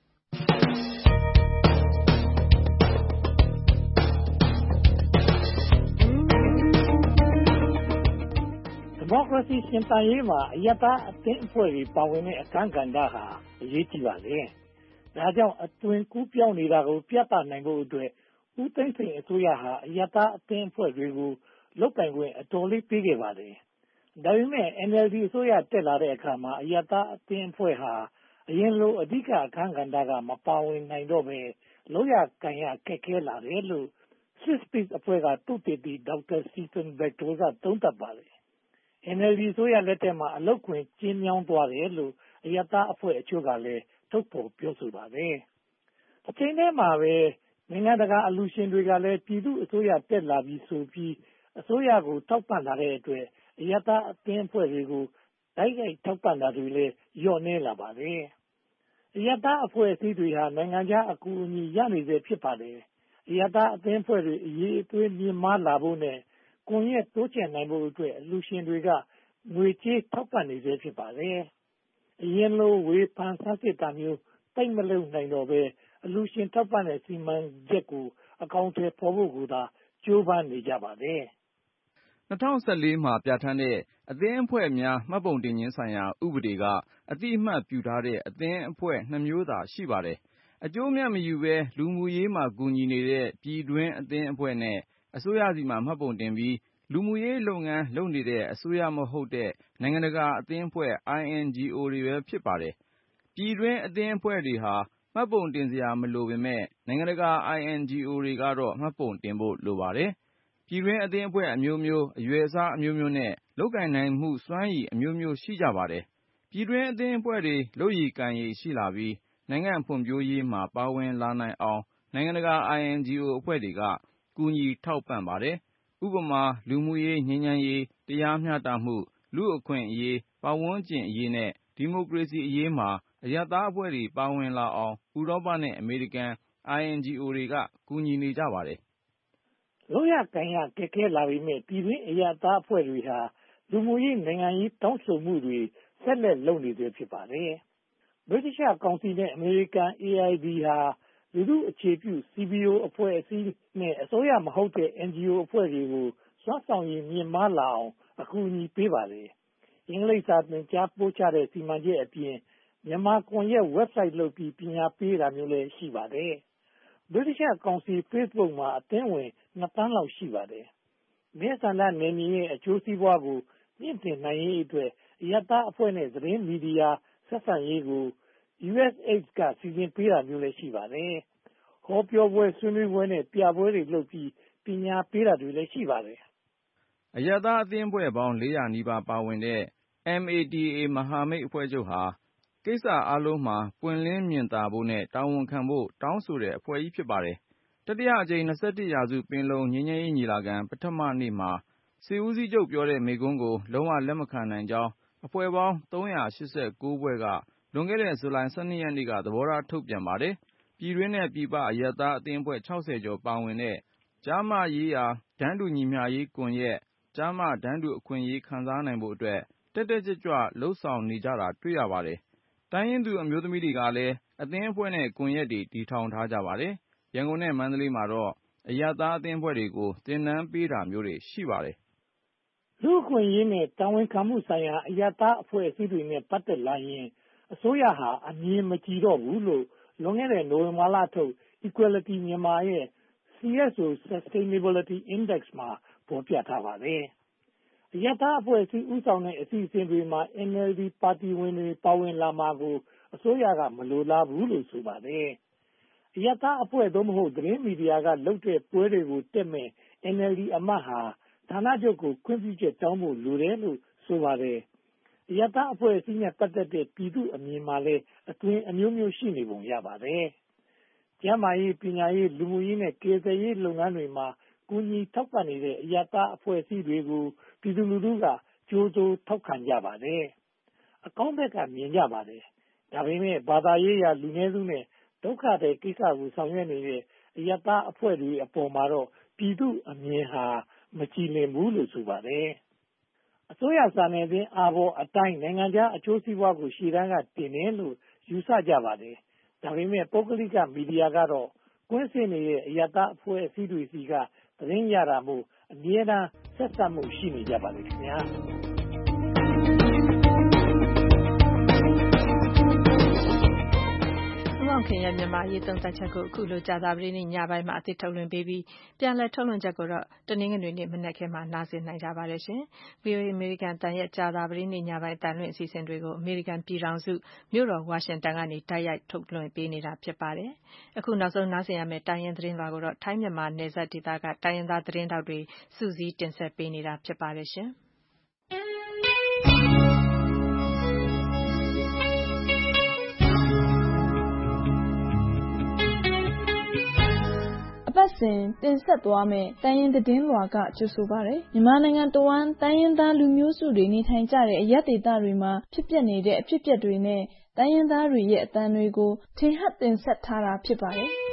[SPEAKER 1] ဒီမိုကရေစီရှင်သန်ရေးမှာအရပ်သားအသင်းအဖွဲ့တွေပါဝင်တဲ့အခန်းကဏ္ဍဟာအရေးကြီးပါတယ်။ဒါကြောင့်အသွင်ကူးပြောင်းနေတာကိုပြသနိုင်ဖို့အတွက်ဦးသိန်းစိန်အစိုးရဟာအရပ်သားအသင်းအဖွဲ့တွေကိုလုပ်ပိုင်ခွင့်အတော်လေးပေးခဲ့ပါတယ်။ဒါပေမဲ့ N L D အစိုးရတက်လာတဲ့အခါမှာအရပ်သားအသင်းအဖွဲ့ဟာအရင်လိုအဓိကအခန်းကဏ္ဍကမပါဝင်နိုင်တော့ဘဲလုပ်ရကိုင်ရခက်ခဲလာတယ်လို့ Swiss Peace အဖွဲ့ကသုတေသီဒေါက်တာစတီဖန်ဘက်တိုးကသုံးသပ်ပါတယ်။ N L D အစိုးရလက်ထက်မှာအလုပ်ခွင်ကျဉ်းမြောင်းသွားတယ်လို့အရပ်သားအဖွဲ့အချို့ကလည်းထုတ်ဖော်ပြောဆိုပါတယ်။အချိန်တည်းမှာပဲနိုင်ငံတကာအလှူရှင်တွေကလည်းပြည်သူ့အစိုးရတက်လာပြီးဆိုပြီးအစိုးရကိုထောက်ပံ့လာတဲ့အတွက်အရပ်သားအသင်းအဖွဲ့တွေကိုတိုက်ရိုက်ထောက်ပံ့တာတွေလည်းလျော့နည်းလာပါတယ်။အရပ်သားအဖွဲ့အစည်းတွေဟာနိုင်ငံခြားအကူအညီရနေစေဖြစ်ပါတယ်။အရပ်သားအသင်းအဖွဲ့တွေအရေးအသွေးမြင့်မားလာဖို့နဲ့ကွန်ရက်တိုးချဲ့နိုင်ဖို့အတွက်အလှူရှင်တွေကငွေကြေးထောက်ပံ့နေစေဖြစ်ပါတယ်။အရင်လိုဝေဖန်ဆန်းစစ်တာမျိုးတိတ်မလုံနိုင်တော့ပဲအလှူရှင်ထောက်ပံ့တဲ့စီမံချက်ကိုအကောင့်ထဲပေါ်ဖို့ကသာကြိုးပမ်းနေကြပါတယ်
[SPEAKER 15] ။၂၀၁၄မှာပြဋ္ဌာန်းတဲ့အသင်းအဖွဲ့များမှတ်ပုံတင်ခြင်းဆိုင်ရာဥပဒေကအသိအမှတ်ပြုထားတဲ့အသင်းအဖွဲ့နှစ်မျိုးသာရှိပါတယ်။အကျိုးအမြတ်မယူဘဲလူမှုရေးမှာကူညီနေတဲ့ပြည်တွင်းအသင်းအဖွဲ့နဲ့အစိုးရဆီမှာမှတ်ပုံတင်ပြီးလူမှုရေးလုပ်ငန်းလုပ်နေတဲ့အစိုးရမဟုတ်တဲ့နိုင်ငံတကာအသင်းအဖွဲ့ I N G O တွေပဲဖြစ်ပါတယ်။ပြည်တွင်းအသင်းအဖွဲ့တွေဟာမှတ်ပုံတင်စရာမလိုပေမဲ့နိုင်ငံတကာ I N G O တွေကတော့မှတ်ပုံတင်ဖို့လိုပါတယ်။ပြည်တွင်းအသင်းအဖွဲ့အမျိုးမျိုးအရွယ်အစားအမျိုးမျိုးနဲ့လုပ်ကိုင်နိုင်မှုစွမ်းရည်အမျိုးမျိုးရှိကြပါတယ်။ပြည်တွင်းအသင်းအဖွဲ့တွေလုပ်ရည်ကိုင်ရည်ရှိလာပြီးနိုင်ငံဖွံ့ဖြိုးရေးမှာပါဝင်လာနိုင်အောင်နိုင်ငံတကာ I N G O အဖွဲ့တွေကကူညီထောက်ပံ့ပါတယ်။ဥပမာလူမှုရေးငြိမ်းချမ်းရေးတရားမျှတမှုလူ့အခွင့်အရေးပတ်ဝန်းကျင်အရေးနဲ့ဒီမိုကရေစီအရေးမှာအရပ်သားအဖွဲ့တွေပါဝင်လာအောင်ဥရောပနဲ့အမေရိကန် I N G O တွေကကူညီနေကြပါတယ်
[SPEAKER 1] ။လုပ်ရကိုင်ရခက်ခဲလာပေမဲ့ပြည်တွင်းအရပ်သားအဖွဲ့တွေဟာလူမှုရေးနိုင်ငံရေးတောင်းဆိုမှုတွေဆက်လက်လုပ်နေသေးဖြစ်ပါတယ်။ ဗြိတိသျှကောင်စီနဲ့အမေရိကန် A I B ဟာလူထုအခြေပြု C B O အဖွဲ့အစည်းနဲ့အစိုးရမဟုတ်တဲ့ N G O အဖွဲ့တွေကိုစွမ်းဆောင်ရည်မြင့်မားလာအောင်အကူအညီပေးပါတယ်။အင်္ဂလိပ်စာသင်ကြားပို့ချတဲ့စီမံချက်အပြင်မြန်မာကွန်ရက် website လုပ်ပြီးပညာပေးတာမျိုးလည်းရှိပါတယ်။ဗြိတိသျှကောင်စီ Facebook မှာအသင်းဝင်နှစ်သန်းလောက်ရှိပါတယ်။မဲဆန္ဒနယ်မြေရဲ့အကျိုးစီးပွားကိုမြင့်တင်နိုင်ရေးအတွက်အရပ်သားအဖွဲ့နဲ့သတင်းမီဒီယာဆက်ဆံရေးကို U S A I D ကစီစဉ်ပေးတာမျိုးလည်းရှိပါတယ်။ဟောပြောပွဲဆွေးနွေးပွဲနဲ့ပြပွဲတွေလုပ်ပြီးပညာပေးတာတွေလည်းရှိပါတယ်
[SPEAKER 15] ။အရပ်သားအသင်းအဖွဲ့ပေါင်းလေးရာနီးပါးပါဝင်တဲ့ M A T A မဟာမိတ်အဖွဲ့ချုပ်ဟာကိစ္စအားလုံးမှာပွင့်လင်းမြင်သာဖို့နဲ့တာဝန်ခံဖို့တောင်းဆိုတဲ့အဖွဲ့ကြီးဖြစ်ပါတယ်။တတိယအကြိမ်၂၁ရာစုပင်လုံငြိမ်းချမ်းရေးညီလာခံပထမနေ့မှာစစ်ဦးစီးချုပ်ပြောတဲ့မိန့်ခွန်းကိုလုံးဝလက်မခံနိုင်ကြောင်းအဖွဲ့ပေါင်းသုံးရာရှစ်ဆယ့်ကိုးဖွဲ့ကလွန်ခဲ့တဲ့ဇူလိုင်၁၂ရက်နေ့ကသဘောထားထုတ်ပြန်ပါတယ်။ပြည်တွင်းနဲ့ပြည်ပအရပ်သားအသင်းအဖွဲ့၆၀ကျော်ပါဝင်တဲ့ကျားမရေးရာတန်းတူညီမျှရေးကွန်ရက်ကျားမတန်းတူအခွင့်အရေးခံစားနိုင်ဖို့အတွက်တက်တက်ကြွကြွလုပ်ဆောင်နေကြတာတွေ့ရပါတယ်။တိုင်းရင်းသူအမျိုးသမီးတွေကလည်းအသင်းအဖွဲ့နဲ့ကွန်ရက်တွေတည်ထောင်ထားကြပါတယ်။ရန်ကုန်နဲ့မန္တလေးမှာတော့အရပ်သားအသင်းအဖွဲ့တွေကိုသင်တန်းပေးတာမျိုးတွေရှိပါတယ်
[SPEAKER 1] ။လူ့အခွင့်အရေးနဲ့တာဝန်ခံမှုဆိုင်ရာအရပ်သားအဖွဲ့အစည်းတွေနဲ့ပတ်သက်လာရင်အစိုးရဟာအမြင်မကြည်တော့ဘူးလို့လွန်ခဲ့တဲ့နိုဝင်ဘာလထုတ် Equality Myanmar ရဲ့ C S O Sustainability Index မှာဖော်ပြထားပါတယ်။အရပ်သားအဖွဲ့အစည်းဦးဆောင်တဲ့အစီအစဉ်တွေမှာ N L D ပါတီဝင်တွေပါဝင်လာမှာကိုအစိုးရကမလိုလားဘူးလို့ဆိုပါတယ်။အရပ်သားအဖွဲ့သို့မဟုတ်သတင်းမီဒီယာကလုပ်တဲ့ပွဲတွေကိုတက်မဲ့ N L D အမတ်ဟာဌာနချုပ်ကိုခွင့်ပြုချက်တောင်းဖို့လိုတယ်လို့ဆိုပါတယ်။အရပ်သားအဖွဲ့အစည်းနဲ့ပတ်သက်တဲ့ပြည်သူအမြင်မှာလည်းအသွင်အမျိုးမျိုးရှိနေပုံရပါတယ်။ကျန်းမာရေးပညာရေးလူမှုရေးနဲ့ကယ်ဆယ်ရေးလုပ်ငန်းတွေမှာကူညီထောက်ပံ့နေတဲ့အရပ်သားအဖွဲ့အစည်းတွေကိုပြည်သူလူထုကကြိုးစိုးထောက်ခံကြပါတယ်။အကောင်းဘက်ကမြင်ကြပါတယ်။ဒါပေမဲ့ဘာသာရေးရာလူနည်းစုနဲ့ဒုက္ခတွေကိစ္စကိုဆောင်ရွက်နေတဲ့အရပ်သားအဖွဲ့တွေအပေါ်မှာတော့ပြည်သူအမြင်ဟာမကြည်လင်ဘူးလို့ဆိုပါတယ်။အစိုးရစာနယ်ဇင်းအာဘော်အတိုင်းနိုင်ငံခြားအကျိုးစီးပွားကိုရှေ့တန်းကတင်တယ်လို့ယူဆကြပါတယ်။ဒါပေမဲ့ပုဂ္ဂလိကမီဒီယာကတော့ကွင်းဆင်းနေတဲ့အရပ်သားအဖွဲ့အစည်းတွေစီကသတင်းရတာမို့အမြဲတမ်းဆက်စပ်မှုရှိနေကြပါလိမ့်ခင်ဗျာ
[SPEAKER 2] ဦးခင်ရဲ့မြန်မာရေးသုံးသပ်ချက်ကိုအခုလိုကြာသပတေးနေ့ညပိုင်းမှာအသစ်ထုတ်လွှင့်ပေးပြီးပြန်လည်ထုတ်လွှင့်ချက်ကိုတော့တနင်္ဂနွေနေ့မနက်ခင်းမှာနားဆင်နိုင်ကြပါတယ်ရှင်။ V O A အမေရိကန်တန်ရဲ့ကြာသပတေးနေ့ညပိုင်းတန်လွှင့်အစီအစဉ်တွေကိုအမေရိကန်ပြည်ထောင်စုမြို့တော်ဝါရှင်တန်ကနေတိုက်ရိုက်ထုတ်လွှင့်ပေးနေတာဖြစ်ပါတယ်။အခုနောက်ဆုံးနားဆင်ရမယ့်တိုင်းရင်းသတင်းလွှာကိုတော့ထိုင်းမြန်မာနယ်စပ်ဒေသကတိုင်းရင်းသားသတင်းတောက်တွေစုစည်းတင်ဆက်ပေးနေတာဖြစ်ပါတယ်ရှင်။
[SPEAKER 3] စဉ်တင်ဆက်သွားမယ့်တိုင်းရင်းသတင်းလွှာကကြိုဆိုပါတယ်။မြန်မာနိုင်ငံတဝန်းတိုင်းရင်းသားလူမျိုးစုတွေနေထိုင်ကြတဲ့အရပ်ဒေသတွေမှာဖြစ်ပျက်နေတဲ့အဖြစ်အပျက်တွေနဲ့တိုင်းရင်းသားတွေရဲ့အသံတွေကိုထင်ဟပ်တင်ဆက်ထားတာဖြစ်ပါတယ်။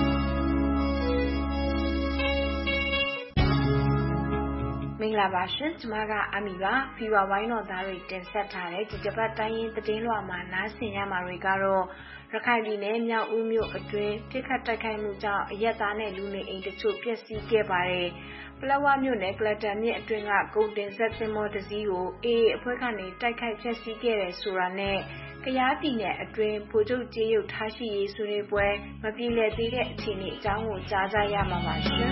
[SPEAKER 22] မင်္ဂလာပါရှင်ကျွန်မကအမီပါဖီဝါဝိုင်းတော်သားတွေတင်ဆက်ထားတဲ့ဒီတစ်ပတ်တိုင်းရင်းသတင်းလွှာမှာနားဆင်ရမှာတွေကတော့ရခိုင်ပြည်နယ်မြောက်ဦးမြို့အတွင်းပြစ်ခတ်တိုက်ခိုက်မှုကြောင့်အရက်သားနဲ့လူနေအိမ်တချို့ပျက်စီးခဲ့ပါတယ်ပလက်ဝမြို့နယ်ကလတန်မြစ်အတွင်းကကုန်တင်ဆက်သင်္ဘောတစ်စီးကိုအေအေအဖွဲ့ကနေတိုက်ခိုက်ဖျက်ဆီးခဲ့တယ်ဆိုတာနဲ့ကယားပြည်နယ်အတွင်းဗိုလ်ချုပ်ကြေးရုပ်ထားရှိရေးဆွေးနွေးပွဲမပြေလည်သေးတဲ့အခြေအနေအကြောင်းကိုကြားကြရမှာပါရှင်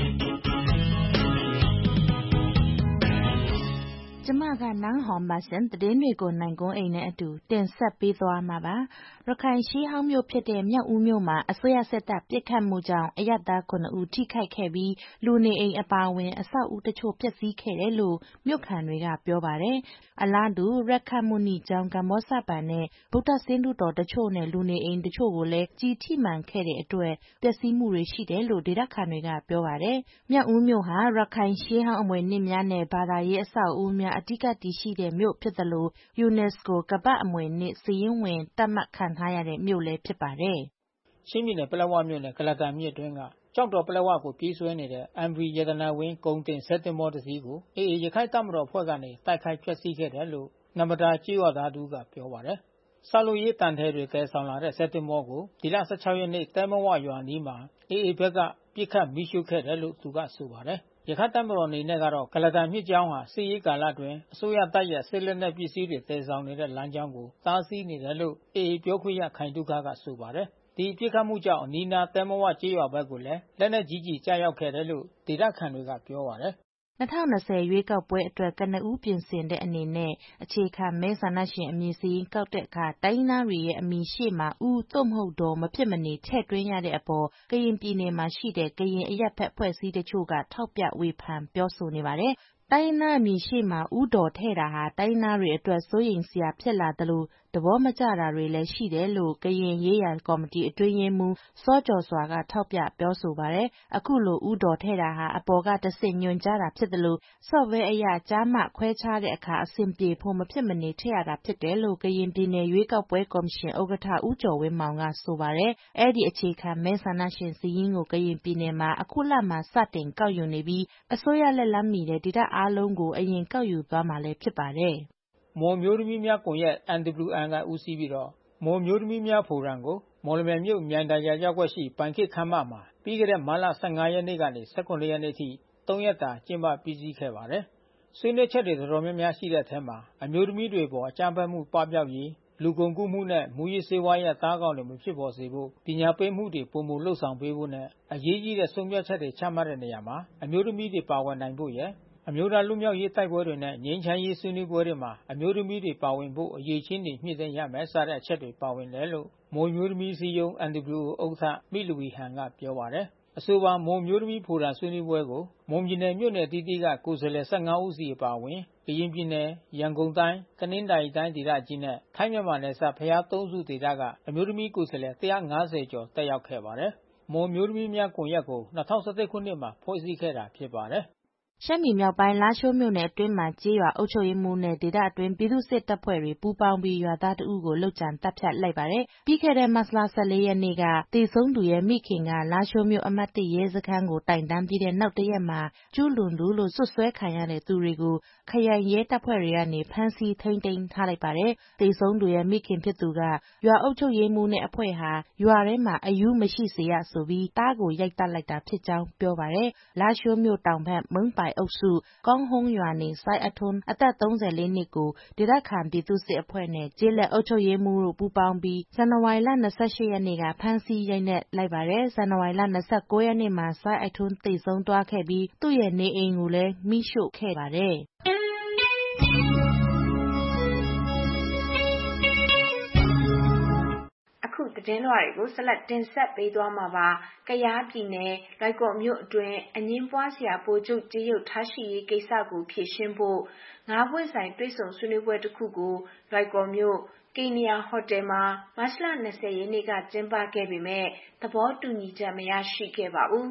[SPEAKER 23] ကျမကနန်းဟော်မဆန်သတင်းတွေကိုနိုင်ကုန်းအိမ်နဲ့အတူတင်ဆက်ပေးသွားမှာပါရခိုင်ရှေးဟောင်းမြို့ဖြစ်တဲ့မြောက်ဦးမြို့မှာအစိုးရစစ်တပ်ပစ်ခတ်မှုကြောင့်အရက်သားခုနှစ်ဦးထိခိုက်ခဲ့ပြီးလူနေအိမ်အပါအဝင်အဆောက်အဦတချို့ပျက်စီးခဲ့တယ်လို့မြို့ခံတွေကပြောပါတယ်အလားတူရက်ခတ်မှုနီကြောင့်ကမ္ဘောဇပန်နဲ့ဗုဒ္ဓဆင်းတုတော်တချို့နဲ့လူနေအိမ်တချို့ကိုလည်းကြီးထိမှန်ခဲ့တဲ့အတွက်ပျက်စီးမှုတွေရှိတယ်လို့ဒေသခံတွေကပြောပါတယ်မြောက်ဦးမြို့ဟာရခိုင်ရှေးဟောင်းအမွေအနှစ်များနဲ့ဘာသာရေးအဆောက်အဦများအဓိကတည်ရှိတဲ့မြို့ဖြစ်သလို UNESCO ကမ္ဘာ့အမွေအနှစ်စာရင်းဝင်သတ်မှတ်ခံထားရတဲ့မြို့လည်းဖြစ်ပါတယ်
[SPEAKER 6] ။ချင်းပြည်နယ်ပလက်ဝမြို့နယ်ကလတန်မြစ်အတွင်းကကြောက်တော်ပလက်ဝကိုပြေးဆွဲနေတဲ့ အမ် ဗီ ရတနာဝင်းကုန်တင်ဆက်သင်္ဘောတစ်စီးကိုအေအေရခိုင်တပ်မတော်အဖွဲ့ကနေတိုက်ခိုက်ဖျက်ဆီးခဲ့တယ်လို့နမတာကြေးရွာသားတို့ကပြောပါတယ်။ဆောက်လုပ်ရေးတန်ထဲတွေတဲဆောင်လာတဲ့ဆက်သင်္ဘောကိုဒီလဆယ့်ခြောက်ရက်နေ့တဲမဝရွာနီးမှာအေအေဘက်ကပြစ်ခတ်မိရှုခဲ့တယ်လို့သူကဆိုပါတယ်။ရခိုင်တပ်မတော်အနေနဲ့ကတော့ကလတန်မြစ်ကြောင်းဟာစစ်ရေးကာလအတွင်းအစိုးရတပ်ရဲ့စစ်လက်နက်ပစ္စည်းတွေတည်ဆောင်နေတဲ့လမ်းကြောင်းကိုတားဆီးနေတယ်လို့အေအေပြောခွင့်ရခိုင်တုခကဆိုပါတယ်။ဒီပြစ်ခတ်မှုကြောင့်အနီးနားတဲမဝကြေးရွာဘက်ကိုလည်းလက်နက်ကြီးကြီးကြားရောက်ခဲ့တယ်လို့ဒေသခံတွေကပြောပါတယ်
[SPEAKER 23] ။၂၀၂၀ရွေးကောက်ပွဲအတွက်ကနဦးပြင်ဆင်တဲ့အနေနဲ့အခြေခံမဲဆန္ဒရှင်အမည်စာရင်းကောက်တဲ့အခါတိုင်းသားတွေရဲ့အမည်ရှေ့မှာဦးသို့မဟုတ်တော့မဖြစ်မနေထည့်သွင်းရတဲ့အပေါ်ကရင်ပြည်နယ်မှာရှိတဲ့ကရင်အရက်ဖက်ဖွဲ့စည်းတချို့ကထောက်ပြဝေဖန်ပြောဆိုနေပါတယ်။တိုင်းသားအမည်ရှေ့မှာဦးတော်ထည့်တာဟာတိုင်းသားတွေအတွက်စိုးရိမ်စရာဖြစ်လာသလိုသဘောမကျတာတွေလည်းရှိတယ်လို့ကရင်ရေးရာကော်မတီအတွင်းရေးမှူးစောကျော်စွာကထောက်ပြပြောဆိုပါတယ်။အခုလိုဦးတော်ထည့်တာဟာအပေါ်ကတဆင့်ညွှန်ကြားတာဖြစ်တယ်လို့ software အရကြားမှခွဲခြားတဲ့အခါအဆင်ပြေဖို့မဖြစ်မနေထည့်ရတာဖြစ်တယ်လို့ကရင်ပြည်နယ်ရွေးကောက်ပွဲကော်မရှင်ဥက္ကဋ္ဌဦးကျော်ဝင်းမောင်ကဆိုပါတယ်။အဲ့ဒီအခြေခံမဲဆန္ဒရှင်စည်းရင်းကိုကရင်ပြည်နယ်မှာအခုလမှာစတင်ကောက်ယူနေပြီးအစိုးရလက်လန်းမီတဲ့ဒေသအားလုံးကိုအရင်ကောက်ယူသွားမှာလည်းဖြစ်ပါတယ်
[SPEAKER 6] ။မော်မျိုးသမီးများကွန်ရက် အန် ဒဘလျူ အန် ကဦးစီးပြီးတော့မော်မျိုးသမီးများဖိုရမ်ကိုမော်လမြိုင်မြို့မြိုင်တာယာရပ်ကွက်ရှိပန်ခေတ်ခမ်းမမှာပြီးခဲ့တဲ့မတ်လဆယ့်ငါးရက်နေ့ကနေဆယ့်ခုနစ်ရက်နေ့ထိသုံးရက်တာကျင်းပပြီးစီးခဲ့ပါတယ်။ဆွေးနွေးချက်တွေတော်တော်များများရှိတဲ့အထက်မှာအမျိုးသမီးတွေပေါ်အကြမ်းဖက်မှုပပျောက်ရေးလူကုန်ကူးမှုနဲ့မူရစ်ဆေးဝါးရဲ့သားကောင်တွေမဖြစ်ပေါ်စေဖို့ပညာပေးမှုတွေပုံမလှုပ်ဆောင်ပေးဖို့နဲ့အရေးကြီးတဲ့ဆုံးဖြတ်ချက်တွေချမှတ်တဲ့နေရာမှာအမျိုးသမီးတွေပါဝင်နိုင်ဖို့ရယ်အမျိုးသားလူမျိုးရေးတိုက်ပွဲတွေနဲ့ငြိမ်းချမ်းရေးဆွေးနွေးပွဲတွေမှာအမျိုးသမီးတွေပါဝင်ဖို့အရေးချင်းတွေမြင့်တင်ရမယ်စတဲ့အချက်တွေပါဝင်တယ်လို့မွန်မျိုးသမီးစည်းရုံး အန် ဒဘလျူ ဥက္ကဋ္ဌမိလူဝီဟန်ကပြောပါတယ်။အဆိုပါမွန်မျိုးသမီးဖိုရမ်ဆွေးနွေးပွဲကိုမွန်ပြည်နယ်မြို့နယ်တီးတီးကကိုယ်စားလှယ်ဆယ့်ငါးဦးစီအပါအဝင်ကရင်ပြည်နယ်ရန်ကုန်တိုင်းကနင်္သာရီတိုင်းဒေသကြီးနဲ့ထိုင်းမြန်မာနယ်စပ်ဖျားသုံးစုဒေသကအမျိုးသမီးကိုယ်စားလှယ်တစ်ရာငါးဆယ်ကျော်တက်ရောက်ခဲ့ပါတယ်။မွန်မျိုးသမီးများကွန်ရက်ကို၂၀၁၁ခုနှစ်မှာဖွဲ့စည်းခဲ့တာဖြစ်ပါတယ်။
[SPEAKER 23] ရှမ်းပြည်မြောက်ပိုင်းလားရှိုးမြို့နယ်အတွင်းမှာကျေးရွာအုပ်ချုပ်ရေးမှူးနဲ့ဒေသအတွင်းပြည်သူ့စစ်တပ်ဖွဲ့တွေပူးပေါင်းပြီးရွာသားတဦးကိုလှုပ်ကြံတပ်ဖြတ်လိုက်ပါတယ်။ပြီးခဲ့တဲ့မတ်လဆယ့်လေးရက်နေ့ကသေဆုံးသူရဲ့မိခင်ကလားရှိုးမြို့အမှတ်တစ်ရဲစခန်းကိုတိုင်တန်းပြီးတဲ့နောက်တရက်မှာကျူးလွန်သူလို့စွပ်စွဲခံရတဲ့သူတွေကိုခရိုင်ရဲတပ်ဖွဲ့တွေကနေဖမ်းဆီးထိန်းသိမ်းထားလိုက်ပါတယ်။သေဆုံးသူရဲ့မိခင်ဖြစ်သူကရွာအုပ်ချုပ်ရေးမှူးနဲ့အဖွဲ့ဟာရွာထဲမှာအယူမရှိစေရဆိုပြီးတားကိုရိုက်တက်လိုက်တာဖြစ်ကြောင်းပြောပါတယ်။လားရှိုးမြို့တောင်ဘက်မုံပိုင်အုပ်စုကောင်းဟုံးရွာနေစိုက်အထွန်းအသက်သုံးဆယ်လေးနှစ်ကိုဒေသခံပြည်သူ့စစ်အဖွဲ့နဲ့ကျေးလက်အုပ်ချုပ်ရေးမှူးတို့ပူးပေါင်းပြီးဇန်နဝါရီလ၂၈ရက်နေ့ကဖမ်းဆီးရိုက်နှက်လိုက်ပါတယ်။ဇန်နဝါရီလ၂၉ရက်နေ့မှာစိုက်အထွန်းသေဆုံးသွားခဲ့ပြီးသူ့ရဲ့နေအိမ်ကိုလည်းမိရှို့ခဲ့ပါတယ်။
[SPEAKER 22] အခုသတင်းလွှာတွေကိုဆက်လက်တင်ဆက်ပေးသွားမှာပါ။ကယားပြည်နယ်လွိုင်ကော်မြို့အတွင်းအငင်းပွားစရာဗိုလ်ချုပ်ကြေးရုပ်ထားရှိရေးကိစ္စကိုဖြေရှင်းဖို့ငါးပွင့်ဆိုင်တွေ့ဆုံဆွေးနွေးပွဲတစ်ခုကိုလွိုင်ကော်မြို့ကိနီယာဟိုတယ်မှာမတ်လ၂၀ရက်နေ့ကကျင်းပခဲ့ပေမဲ့သဘောတူညီချက်မရရှိခဲ့ပါဘူး။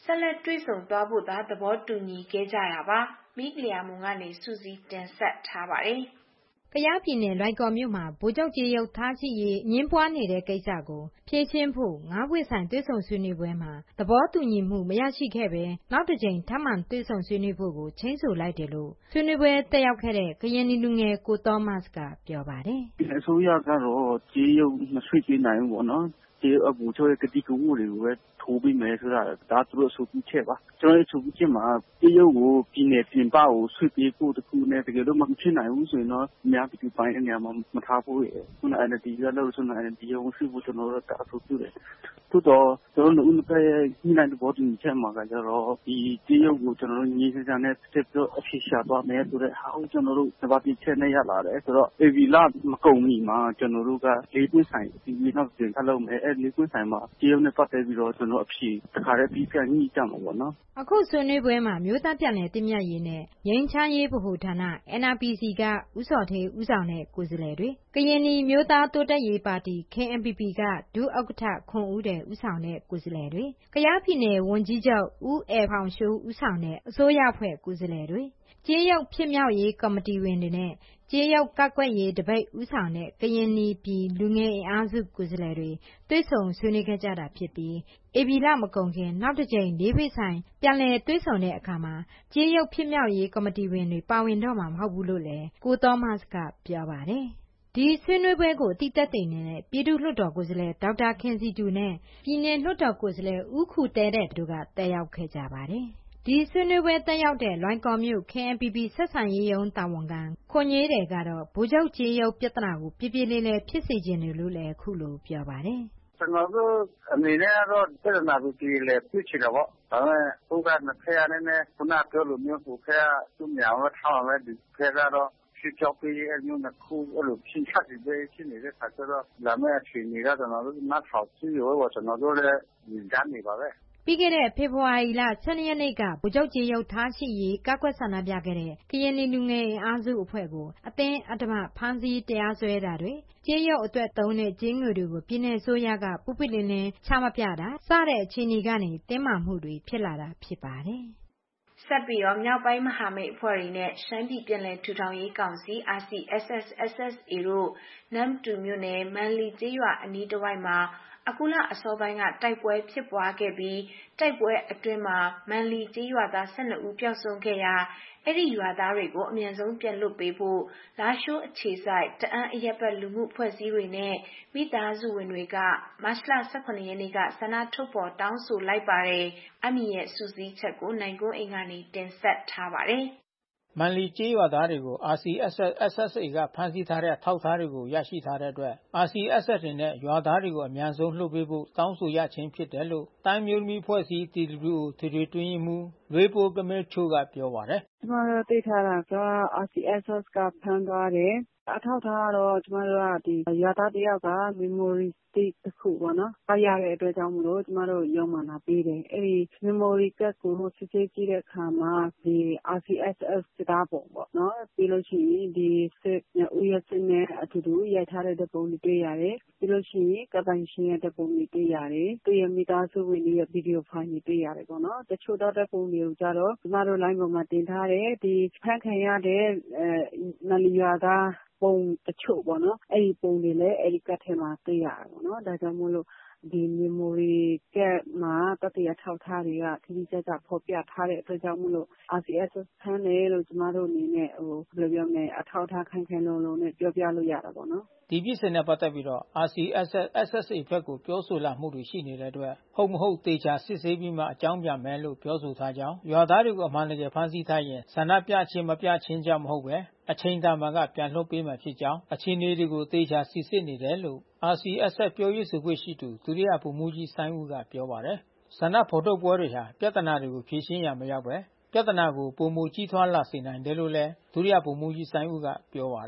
[SPEAKER 22] ဆက်လက်တွေ့ဆုံသွားဖို့သာသဘောတူညီခဲ့ကြတာပါ။မိဂလျာမုံကနေစုစည်းတင်ဆက်ထားပါတယ်။
[SPEAKER 7] ကယားပြည်နယ်လွိုင်ကော်မြို့မှာဗိုလ်ချုပ်ကြေးရုပ်ထားရှိရေးအငြင်းပွားနေတဲ့ကိစ္စကိုဖြေရှင်းဖို့ငါးပွင့်ဆိုင်တွေ့ဆုံဆွေးနွေးပွဲမှာသဘောတူညီမှုမရရှိခဲ့ပဲနောက်တစ်ကြိမ်ထပ်မံတွေ့ဆုံဆွေးနွေးဖို့ကိုချိန်းဆိုလိုက်တယ်လို့ဆွေးနွေးပွဲတက်ရောက်ခဲ့တဲ့ကရင်နီလူငယ်ကိုသောမတ်ကပြောပါတယ်
[SPEAKER 8] ။အစိုးရကတော့ကြေးရုပ်မဆွေးပေးနိုင်ဘူးပေါ့နော်။ကြေးရုပ်ဗိုလ်ချုပ်ရဲ့ကတိကဝတ်တွေကိုပဲထိုးပေးမယ်ဆိုတာဒါသူတို့အဆိုပြုချက်ပါ။ကျွန်တော်ရဲ့အဆိုပြုချက်မှာကြေးရုပ်ကိုပြည်နယ်ပြင်ပကိုဆွေးပေးဖို့တခုနဲ့တကယ်လို့မဖြစ်နိုင်ဘူးဆိုရင်တော့အများပြည်ပိုင်းအနေမှာမထားဖို့ရယ်ခုန N L D ကလို့ဆိုတော့ N L D ရုံးရှိဖို့ကျွန်တော်တို့အဆိုပြုတယ်။သို့တော့ကျွန်တော်တို့ဦးနှစ်ရဲ့ညှိနှိုင်းသဘောတူညီချက်မှာကကြတော့ဒီကြေးရုပ်ကိုကျွန်တော်တို့ညီစံနဲ့တက်ပြီးအဖြေရှာသွားမယ်ဆိုတဲ့ဟာကိုကျွန်တော်တို့သဘောတူချက်နဲ့ရလာတယ်ဆိုတော့အေဗီလာမကုန်မီမှာကျွန်တော်တို့ကလေးပွင့်ဆိုင်ဒီနောက်ပြန်ထပ်လုပ်မယ်အဲလေးပွင့်ဆိုင်မှာကြေးရုပ်နဲ့ပတ်သက်ပြီးတော့ကျွန်တော်အဖြေတခါတည်းပြီးပြန်ညှိကြမှာပေါ့နော်
[SPEAKER 7] အခုဆွေးနွေးပွဲမှာမြို့သားပြန်လည်တင်မြတ်ရေးနဲ့ငြိမ်းချမ်းရေးဗဟိုဌာန N R P C ကဦးစော်ထေးဦးဆောင်တဲ့ကိုယ်စားလှယ်တွေကရင်နီမြို့သားတိုးတက်ရေးပါတီ K N P P ကဒုဥက္ကဋ္ဌခွန်ဦးတယ်ဦးဆောင်တဲ့ကိုယ်စားလှယ်တွေကယားပြည်နယ်ဝန်ကြီးချုပ်ဦးအယ်ဖောင်ရှိုးဦးဆောင်တဲ့အစိုးရအဖွဲ့ကိုယ်စားလှယ်တွေကြေးရုပ်ဖြစ်မြောက်ရေးကော်မတီဝင်တွေနဲ့ကြေးရုပ်ကကွက်ရေးတပိတ်ဦးဆောင်တဲ့ကရင်နီပြည်လူငယ်အင်အားစုကိုယ်စားလှယ်တွေတွေ့ဆုံဆွေးနွေးခဲ့ကြတာဖြစ်ပြီးဧပြီလမကုန်ခင်နောက်တစ်ကြိမ်လေးဖိတ်ဆိုင်ပြန်လည်တွေ့ဆုံတဲ့အခါမှာကြေးရုပ်ဖြစ်မြောက်ရေးကော်မတီဝင်တွေပါဝင်တော့မှာမဟုတ်ဘူးလို့လည်းကိုသောမတ်ကပြောပါတယ်ဒီဆွေးနွေးပွဲကိုအတိသက်သေနဲ့ပြည်သူ့လွှတ်တော်ကိုယ်စားလှယ်ဒေါက်တာခင်စီတူနဲ့ပြည်နယ်လွှတ်တော်ကိုယ်စားလှယ်ဦးခူတဲတဲ့တို့ကတက်ရောက်ခဲ့ကြပါတယ်ဒီဆွေးနွေးပွဲတက်ရောက်တဲ့လွိုင်ကော်မြို့ K N P P ဆက်ဆံရေးရုံးတာဝန်ခံခွန်ကြီးတယ်ကတော့ဗိုလ်ချုပ်ကြေးရုပ်ပြဿနာကိုပြပြလေးလေးဖြစ်စေခြင်းတယ်လို့လည်းအခုလိုပြောပါတယ်
[SPEAKER 8] ကျွန်တော်တို့အနေနဲ့တော့ပြဿနာကိုကြည့်လေပြစ်ချင်တော့ဒါပေမဲ့ဘုရားနှစ်ဖက်အနေနဲ့ခုနပြောလို့မျိုးကိုဖက်သူ့မြောင်တော့ထားမယ်ဒီဖက်ကတော့ဖြစ်ကြောက်ပြီးအမျိုးနှစ်ခုအဲ့လိုဖြစ်ချတယ်ပဲဖြစ်နေတဲ့ခါကျတော့လာမယ့်အချိန်တွေကကျွန်တော်တို့နတ်ထောက်စီရောကျွန်တော်တို့လည်းညံ့နေပါပဲ
[SPEAKER 7] ပြီးခဲ့တဲ့ဖေဖော်ဝါရီလဆယ်နှစ်ရက်နေ့ကဗိုလ်ချုပ်ကြေးရုပ်ထားရှိရေးကကွက်ဆန္ဒပြခဲ့တဲ့ကရင်နီလူငယ်အင်အားစုအဖွဲ့ကိုအသင်းအဓမ္မဖမ်းဆီးတရားစွဲတာတွေကြေးရုပ်အတွက်သုံးတဲ့ကြေးငွေတွေကိုပြည်내ဆိုရကပူပစ်လင်းလင်းချမပြတာစတဲ့အခြေအနေကနေတင်းမာမှုတွေဖြစ်လာတာဖြစ်ပါတယ်
[SPEAKER 22] ဆက်ပြီးတော့မြောက်ပိုင်းမဟာမိတ်အဖွဲ့တွေနဲ့ရှမ်းပြည်ပြည်နယ်ထူထောင်ရေးကောင်စီ R C S S S S A တို့နမ်တူမြို့နယ်မန်လီကျေးရွာအနီးတစ်ဝိုက်မှာအခုလအစောပိုင်းကတိုက်ပွဲဖြစ်ပွားခဲ့ပြီးတိုက်ပွဲအတွင်းမှာမန်လီကျေးရွာသား၁၂ဦးပျောက်ဆုံးခဲ့ရာအဲ့ဒီရွာသားတွေကိုအမြန်ဆုံးပြန်လွတ်ပေးဖို့လာရှိုးအခြေစိုက်တအန်းအရက်ပတ်လူမှုဖွဲ့စည်းတွေနဲ့မိသားစုဝင်တွေကမတ်လ၁၇ရက်နေ့ကဆန္ဒထုတ်ဖော်တောင်းဆိုလိုက်ပါတယ်အမီရဲ့စူးစီးချက်ကိုနိုင်ကွန်းအိမ်ကနေတင်ဆက်ထားပါတယ်
[SPEAKER 6] မန်လီကျေးရွာသားတွေကို R C S S S S A ကဖမ်းဆီးထားတဲ့ထောက်ထားတွေကိုရရှိထားတဲ့အတွက် R C S S တွေနဲ့ရွာသားတွေကိုအများဆုံးလွှတ်ပေးဖို့တောင်းဆိုရခြင်းဖြစ်တယ်လို့တိုင်းမျိုးသမီးဖွဲ့စည်း T W O ထွေထွေတွင်းရေးမှူးလွေးပိုးကမဲချိုးကပြောပါတယ်
[SPEAKER 19] ကျမတို့သိထားတာက R C S S ကဖမ်းသွားတယ်အထောက်ထားတော့ကျမတို့ကဒီရွာသားတယောက်က memory stick တစ်ခုပေါ့နော်။အားရတဲ့အတွက်ကြောင့်မလို့ကျမတို့ရုံးမှလာပေးတယ်။အဲ့ဒီ memory card ကိုစစ်ဆေးကြည့်တဲ့အခါမှာဒီ R C S S စစ်ပုံပေါ့နော်။ပြီးလို့ရှိရင်ဒီစစ်ဦးရစစ်နဲ့အတူတူရိုက်ထားတဲ့ပုံတွေတွေ့ရတယ်။ပြီးလို့ရှိရင်ကပိုင်ရှင်ရဲ့ပုံတွေတွေ့ရတယ်။သူရဲ့မိသားစုဝင်တွေရဲ့ video file တွေတွေ့ရတယ်ပေါ့နော်။တချို့တော့တဲ့ပုံတွေကိုကြတော့ကျမတို့ line ပေါ်မှာတင်ထားတယ်။ဒီဖမ်းခံရတဲ့အဲနလီရွာသားပုံတချို့ပေါ့နော်အဲ့ဒီပုံတွေလည်းအဲ့ဒီကတ်ထဲမှာတွေ့ရတာပေါ့နော်ဒါကြောင့်မို့လို့ဒီ memory card မှာတတိယထောက်ထားတွေကတိတိကျကျဖော်ပြထားတဲ့အတွက်ကြောင့်မို့လို့ R C S S ဖမ်းတယ်လို့ကျမတို့အနေနဲ့ဟိုဘယ်လိုပြောမလဲအထောက်ထားခိုင်ခိုင်လုံလုံနဲ့ပြောပြလို့ရတာပေါ့နော်
[SPEAKER 6] ဒီပြစ်စင်နဲ့ပတ်သက်ပြီးတော့ R C S S S S A ဘက်ကိုပြောဆိုလာမှုတွေရှိနေတဲ့အတွက်ဟုတ်မဟုတ်တေချာစစ်ဆေးပြီးမှအကြောင်းပြန်မယ်လို့ပြောဆိုထားကြောင်းရွာသားတွေကိုအမှန်တကယ်ဖမ်းဆီးထားရင်ဆန္ဒပြခြင်းမပြခြင်းကြောင့်မဟုတ်ပဲအချိန်တန်မှကပြန်လွှတ်ပေးမှာဖြစ်ကြောင်းအခြေအနေတွေကိုတေချာစစ်ဆေးနေတယ်လို့ R C S S ပြောရေးဆိုခွင့်ရှိသူဒုတိယဗိုလ်မှူးကြီးစိုင်းဦးကပြောပါတယ်ဆန္ဒဖော်ထုတ်ပွဲတွေဟာပြဿနာတွေကိုဖြေရှင်းရမရောက်ပဲပြဿနာကိုပုံမူကြီးထွားလာစေနိုင်တယ်လို့လည်းဒုတိယဗိုလ်မှူးကြီးစိုင်းဦးကပြောပါတယ်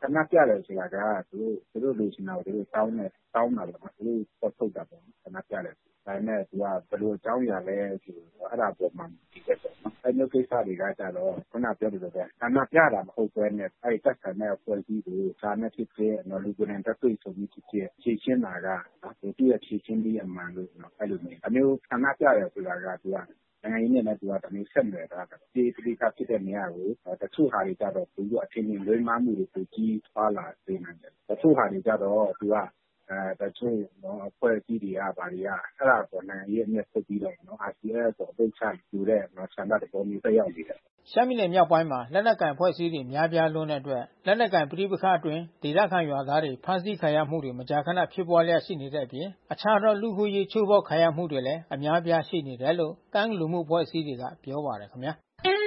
[SPEAKER 4] ဆန္ဒပြတယ်ဆိုတာကသူတို့သူတို့လူချင်းတော်သူတို့တောင်းနေတောင်းတာပေါ့သူတို့ပေါ်ထုတ်တာပေါ့ဆန္ဒပြတယ်ဒါနဲ့သူကဘယ်လိုအကြောင်းရလဲဆိုတော့အဲ့ဒါပေါ်မှာဒီကပေါ့နော်အဲ့မျိုးကိစ္စတွေကကြတော့ခုနပြောသလိုပဲဆန္ဒပြတာမဟုတ်ဘဲနဲ့အဲ့တက်ဆန်တဲ့အဖွဲ့အစည်းကိုဒါနဲ့ဖြစ်ဖြစ်နော်လူကိုယ်တိုင်တက်တွေ့ဆိုပြီးဖြစ်ဖြစ်ဖြည့်ရှင်းတာကဒီသူ့ရဲ့ဖြည့်ရှင်းပြီးအမှန်လို့နော်အဲ့လိုမျိုးအမျိုးဆန္ဒပြတယ်ဆိုတာကသူကနိုင်ငံရေးနဲ့သူကတမျိုးဆက်နွယ်တာဒီပဋိပက္ခဖြစ်တဲ့နေရာကိုတချို့ဟာတွေကြတော့သူကအထင်မြင်လွဲမှားမှုတွေပူကြီးသွားလာနေနိုင်တယ်တချို့ဟာတွေကြတော့သူကအဲတချို့နော်အဖွဲ့အစည်းတွေကဗာတွေကအဲ့ဒါပေါ်နိုင်ငံရေးအမြတ်ထုတ်ပြီးတော့နော် အာဆီအက်စ် ပေါ်ပိတ်ချယူတဲ့နော်ဆန္ဒတဘောမျိုးတက်ရောက်နေတယ်
[SPEAKER 6] ရှမ်းပြည်နယ်မြောက်ပိုင်းမှာလက်နက်ကိုင်အဖွဲ့အစည်းတွေများပြားလွန်းတဲ့အတွက်လက်နက်ကိုင်ပဋိပက္ခအတွင်းဒေသခံရွာသားတွေဖမ်းဆီးခံရမှုတွေမကြာခဏဖြစ်ပွားလျက်ရှိနေတဲ့အပြင်အခြားသောလူမှုရေးချိုးဖောက်ခံရမှုတွေလည်းအများပြားရှိနေတယ်လို့ကမ်းလူမှုအဖွဲ့အစည်းတွေကပြောပါတယ်ခင်ဗျာ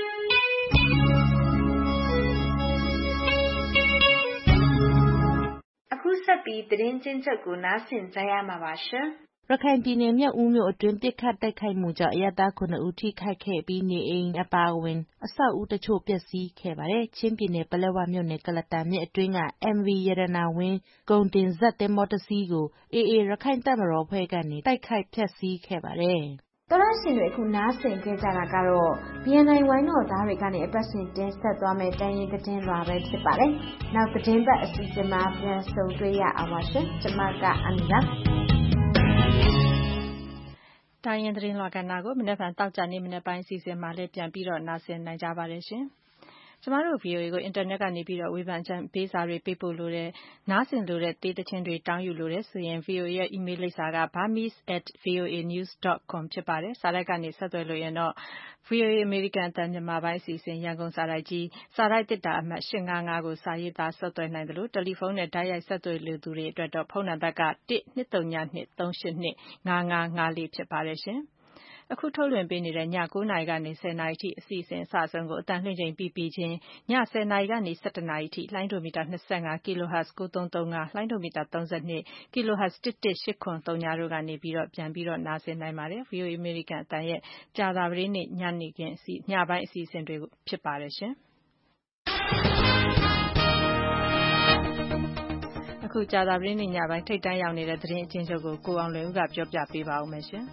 [SPEAKER 22] အခုဆက်ပြီးသတင်းချင်းချုပ်ကိုနားဆင်ကြရမှာပါရှင်
[SPEAKER 23] ရခိုင်ပြည်နယ်မြောက်ဦးမြို့အတွင်းပစ်ခတ်တိုက်ခိုက်မှုကြောင့်အရပ်သားခုနစ်ဦးထိခိုက်ခဲ့ပြီးနေအိမ်အပါအဝင်အဆောက်အဦတချို့ပျက်စီးခဲ့ပါတယ်။ချင်းပြည်နယ်ပလက်ဝမြို့နယ်ကလတန်မြစ်အတွင်းက အမ် ဗီ ရတနာဝင်းကုန်တင်ဇက်သင်္ဘောတစ်စီးကို အေအေ ရခိုင်တပ်မတော်အဖွဲ့ကနေတိုက်ခိုက်ဖျက်ဆီးခဲ့ပါတယ်
[SPEAKER 22] ။တော်ရရှင်တွေအခုနားဆင်ခဲ့ကြတာကတော့ ဘီ အန် အိုင် ဝိုင်းတော်သားတွေကနေအပတ်စဉ်တင်ဆက်သွားမယ့်တိုင်းရင်းသတင်းလွှာပဲဖြစ်ပါတယ်။နောက်သတင်းပတ်အစီအစဉ်မှာပြန်ဆုံတွေ့ရအောင်ပါရှင်။ကျွန်မကအန်နာ
[SPEAKER 2] တိုင်းရင်းသတင်းလွှာကဏ္ဍကိုမနက်ဖြန်တောက်ကြနေ့မနက်ပိုင်းအစီအစဉ်မှာလည်းပြန်ပြီးတော့နားဆင်နိုင်ကြပါတယ်ရှင်။ကျမတို့ ဗီအိုအေ ကိုအင်တာနက်ကနေပြီးတော့ဝေဖန်ချက်ပေးစာတွေပေးပို့လို့တဲ့နားဆင်လို့တဲ့တေးသချင်းတွေတောင်းယူလို့တဲ့ဆိုရင် ဗီအိုအေ ရဲ့ email လိပ်စာက burmese at voanews dot com ဖြစ်ပါတယ်။စာတိုက်ကနေဆက်သွယ်လို့ရင်တော့ ဗီအိုအေ အမေရိကန်အသံမြန်မာပိုင်းအစီအစဉ်ရန်ကုန်စာတိုက်ကြီးစာတိုက်တစ်တာအမှတ်၈၅၅ကိုစာရေးသားဆက်သွယ်နိုင်တယ်လို့တယ်လီဖုန်းနဲ့တိုက်ရိုက်ဆက်သွယ်လို့သူတွေအတွက်တော့ဖုန်းနံပါတ်က one two three two three two five five fourဖြစ်ပါတယ်ရှင်။အခုထုတ်လွှင့်ပေးနေတဲ့ည၉နာရီကနေ၁၀နာရီထိအစီအစဉ်အစအဆုံးကိုအတန်လှည့်ချိန်ပြီးပြီးချင်းည၁၀နာရီကနေ၁၁နာရီထိလိုင်းဒိုမီတာ၂၅ kHz ၉၃၃၅လိုင်းဒိုမီတာ၃၂ kHz ၁၁၈၇၃တို့ကနေပြီးတော့ပြန်ပြီးတော့နားဆင်နိုင်ပါတယ်။ ဗီအိုအေ အမေရိကန်အသံရဲ့ကြာသပတေးနေ့ညနေခင်းအစီညပိုင်းအစီအစဉ်တွေဖြစ်ပါတယ်ရှင်။အခုကြာသပတေးနေ့ညပိုင်းထိပ်တန်းရောက်နေတဲ့သတင်းအချင်းချုပ်ကိုကိုအောင်လွင်ဦးကပြောပြပေးပါဦးမယ်ရှင်။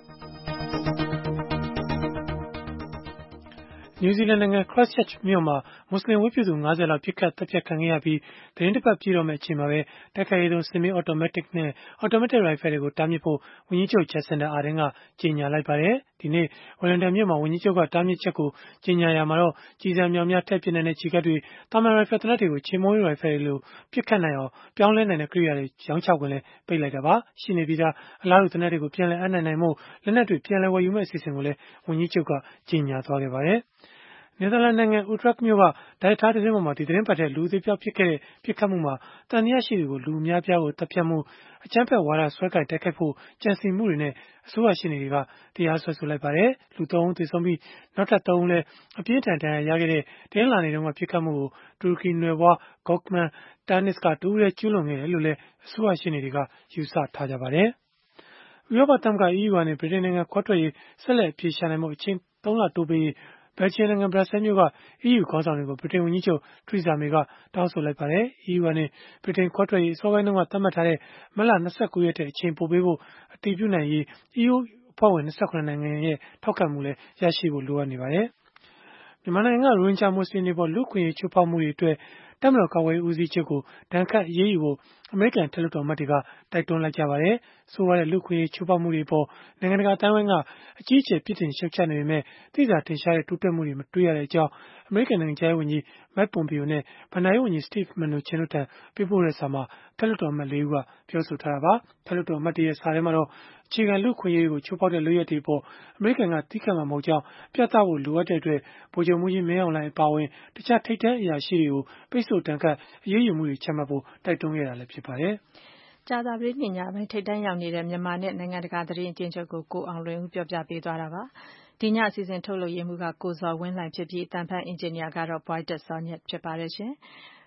[SPEAKER 10] နယူးဇီလန်နိုင်ငံ Christchurch မြို့မှာမွတ်စလင်ဝတ်ပြုသူ၅၀လောက်ပစ်ခတ်သတ်ဖြတ်ခံခဲ့ရပြီးသီတင်းတစ်ပတ်ပြည့်တော့မယ့်အချိန်မှာပဲတိုက်ခိုက်ရေးသုံး Semi Automatic နဲ့ Automatic Rifle တွေကိုတားမြစ်ဖို့ဝန်ကြီးချုပ် Jacinda Ardern ကကြေညာလိုက်ပါတယ်။ဒီနေ့ Wellington မြို့မှာဝန်ကြီးချုပ်ကတားမြစ်ချက်ကိုကြေညာရာမှာတော့ကျည်ဆံမြောင်များထည့်ပစ်နိုင်တဲ့ကျည်ကပ်တွေတာမန် Rifle သေနတ်တွေကိုချေမှုန်းရေး Rifle တွေလိုပစ်ခတ်နိုင်အောင်ပြောင်းလဲနိုင်တဲ့ကိရိယာတွေရောင်းချခွင့်လည်းပိတ်လိုက်တာပါ။ရှိနေပြီးသားအလားတူသေနတ်တွေကိုပြန်လည်အပ်နှံနိုင်မှုလက်နက်တွေပြန်လည်ဝယ်ယူမဲ့အစီအစဉ်ကိုလည်းဝန်ကြီးချုပ်ကကြေညာသွားခဲ့ပါတယ်။နယ်သာလန်နိုင်ငံ Utrecht မြို့ကဒိုင်ထားသတင်းပေါ်မှာဒီသတင်းပတ်ထဲလူအသေးပြောက်ဖြစ်ခဲ့တဲ့ပြစ်ခတ်မှုမှာတန်တရားရှိသူကိုလူအများပြားကိုတပ်ဖြတ်မှုအကြမ်းဖက်ဝါဒဆွဲကိုင်တိုက်ခိုက်ဖို့ကြံစည်မှုတွေနဲ့အစိုးရရှင်းနေတွေကတရားစွဲဆိုလိုက်ပါတယ်လူသုံးဦးသေဆုံးပြီးနောက်ထပ်သုံးဦးလည်းအပြင်းထန်ဒဏ်ရာရခဲ့တဲ့တင်းလာနေတုန်းကပြစ်ခတ်မှုကိုတူရကီနွယ်ဘွား Gökmen Tannis ကတူးရဲကျူးလွန်ခဲ့တယ်လို့လည်းအစိုးရရှင်းနေတွေကယူဆထားကြပါတယ်ဥရောပသမဂ္ဂ E U ကနေဗြိတိန်နိုင်ငံခွဲထွက်ရေးဆက်လက်အပြေရှာနိုင်မှုအချိန်သုံးလတိုးပေးဘယ်လ်ဂျီယံနိုင်ငံဘရပ်ဆဲမြို့က E U ခေါင်းဆောင်တွေကိုဗြိတိန်ဝန်ကြီးချုပ်ထရီဇာမေကတောင်းဆိုလိုက်ပါတယ်။ E U ကနေဗြိတိန်ခွဲထွက်ရေးအစောပိုင်းတုန်းကသတ်မှတ်ထားတဲ့မတ်လ၂၉ရက်တဲ့အချိန်ပိုပေးဖို့အတည်ပြုနိုင်ရေး E U အဖွဲ့ဝင်၂၇နိုင်ငံရဲ့ထောက်ခံမှုလည်းရရှိဖို့လိုအပ်နေပါတယ်။မြန်မာနိုင်ငံကရိုဟင်ဂျာမွတ်စလင်တွေပေါ်လူ့အခွင့်အရေးချိုးဖောက်မှုတွေအတွက်တပ်မတော်ကာကွယ်ရေးဦးစီးချုပ်ကိုဒဏ်ခတ်အရေးယူဖို့အမေရိကန်ထက်လွှတ်တော်အမတ်တွေကတိုက်တွန်းလိုက်ကြပါတယ်။ဆိုးရွားတဲ့လူ့အခွင့်အရေးချိုးဖောက်မှုတွေပေါ်နိုင်ငံတကာအတိုင်းအဝိုင်းကအကြီးအကျယ်ပြစ်တင်ရှုတ်ချနေပေမဲ့သိသာထင်ရှားတဲ့တိုးတက်မှုတွေမတွေ့ရတဲ့အကြောင်းအမေရိကန်နိုင်ငံခြားရေးဝန်ကြီး Mike Pompeo နဲ့ဘဏ္ဍာရေးဝန်ကြီး Steve Mnuchin တို့ထံပေးပို့တဲ့စာမှာထက်လွှတ်တော်အမတ်လေးဦးကပြောဆိုထားတာပါ။ထက်လွှတ်တော်အမတ်တွေရဲ့စာထဲမှာတော့အခြေခံလူ့အခွင့်အရေးကိုချိုးဖောက်တဲ့လုပ်ရပ်တွေပေါ်အမေရိကန်ကသီးခံမှာမဟုတ်ကြောင်းပြသဖို့လိုအပ်တဲ့အတွက်ဗိုလ်ချုပ်မှူးကြီးမင်းအောင်လှိုင်အပါအဝင်တခြားထိပ်တန်းအရာရှိတွေကိုပိတ်ဆို့ဒဏ်ခတ်အရေးယူမှုတွေချမှတ်ဖို့တိုက်တွန်းခဲ့တာလည်းဖြစ်ပါတယ်
[SPEAKER 2] ။ကြာသပတေးနေ့ညပိုင်းထိပ်တန်းရောက်နေတဲ့မြန်မာနဲ့နိုင်ငံတကာသတင်းအကျဉ်းချုပ်ကိုကိုအောင်လွင်ဦးပြောပြပေးသွားတာပါ။ဒီညအစီအစဉ်ထုတ်လုပ်ရေးမှူးကကိုဇော်ဝင်းလှိုင်ဖြစ်ပြီးအတန်ဖန်အင်ဂျင်နီယာကတော့ Boyd Sonyet ဖြစ်ပါတယ်ရှင်။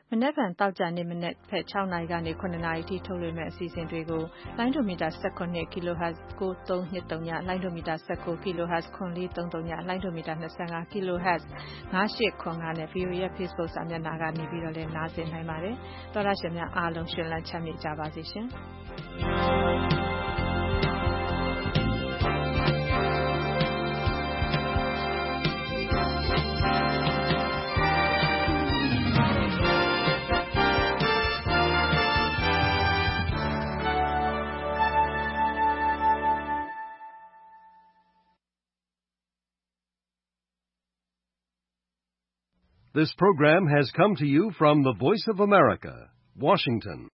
[SPEAKER 2] မနက်ဖြန်သောကြာနေ့မနက်ဖက် ၆ နာရီကနေ ၇ နာရီအထိထုတ်လွှင့်မယ့်အစီအစဉ်တွေကိုလိုင်းဒိုမီတာ ၁၇ kHz ၉၃၂၀ လိုင်းဒိုမီတာ ၁၉ kHz ၇၄၃၀ လိုင်းဒိုမီတာ ၂၅ kHz ၅၈၇၅ နဲ့ ဗွီအိုအေရဲ့ Facebook စာမျက်နှာကနေပြီးတော့လည်းနားဆင်နိုင်ပါတယ်။သောတရှင်များအားလုံးရှင်လန်းချမ်းမြေ့ကြပါစေရှင်။
[SPEAKER 9] This program has come to you from the Voice of America, Washington.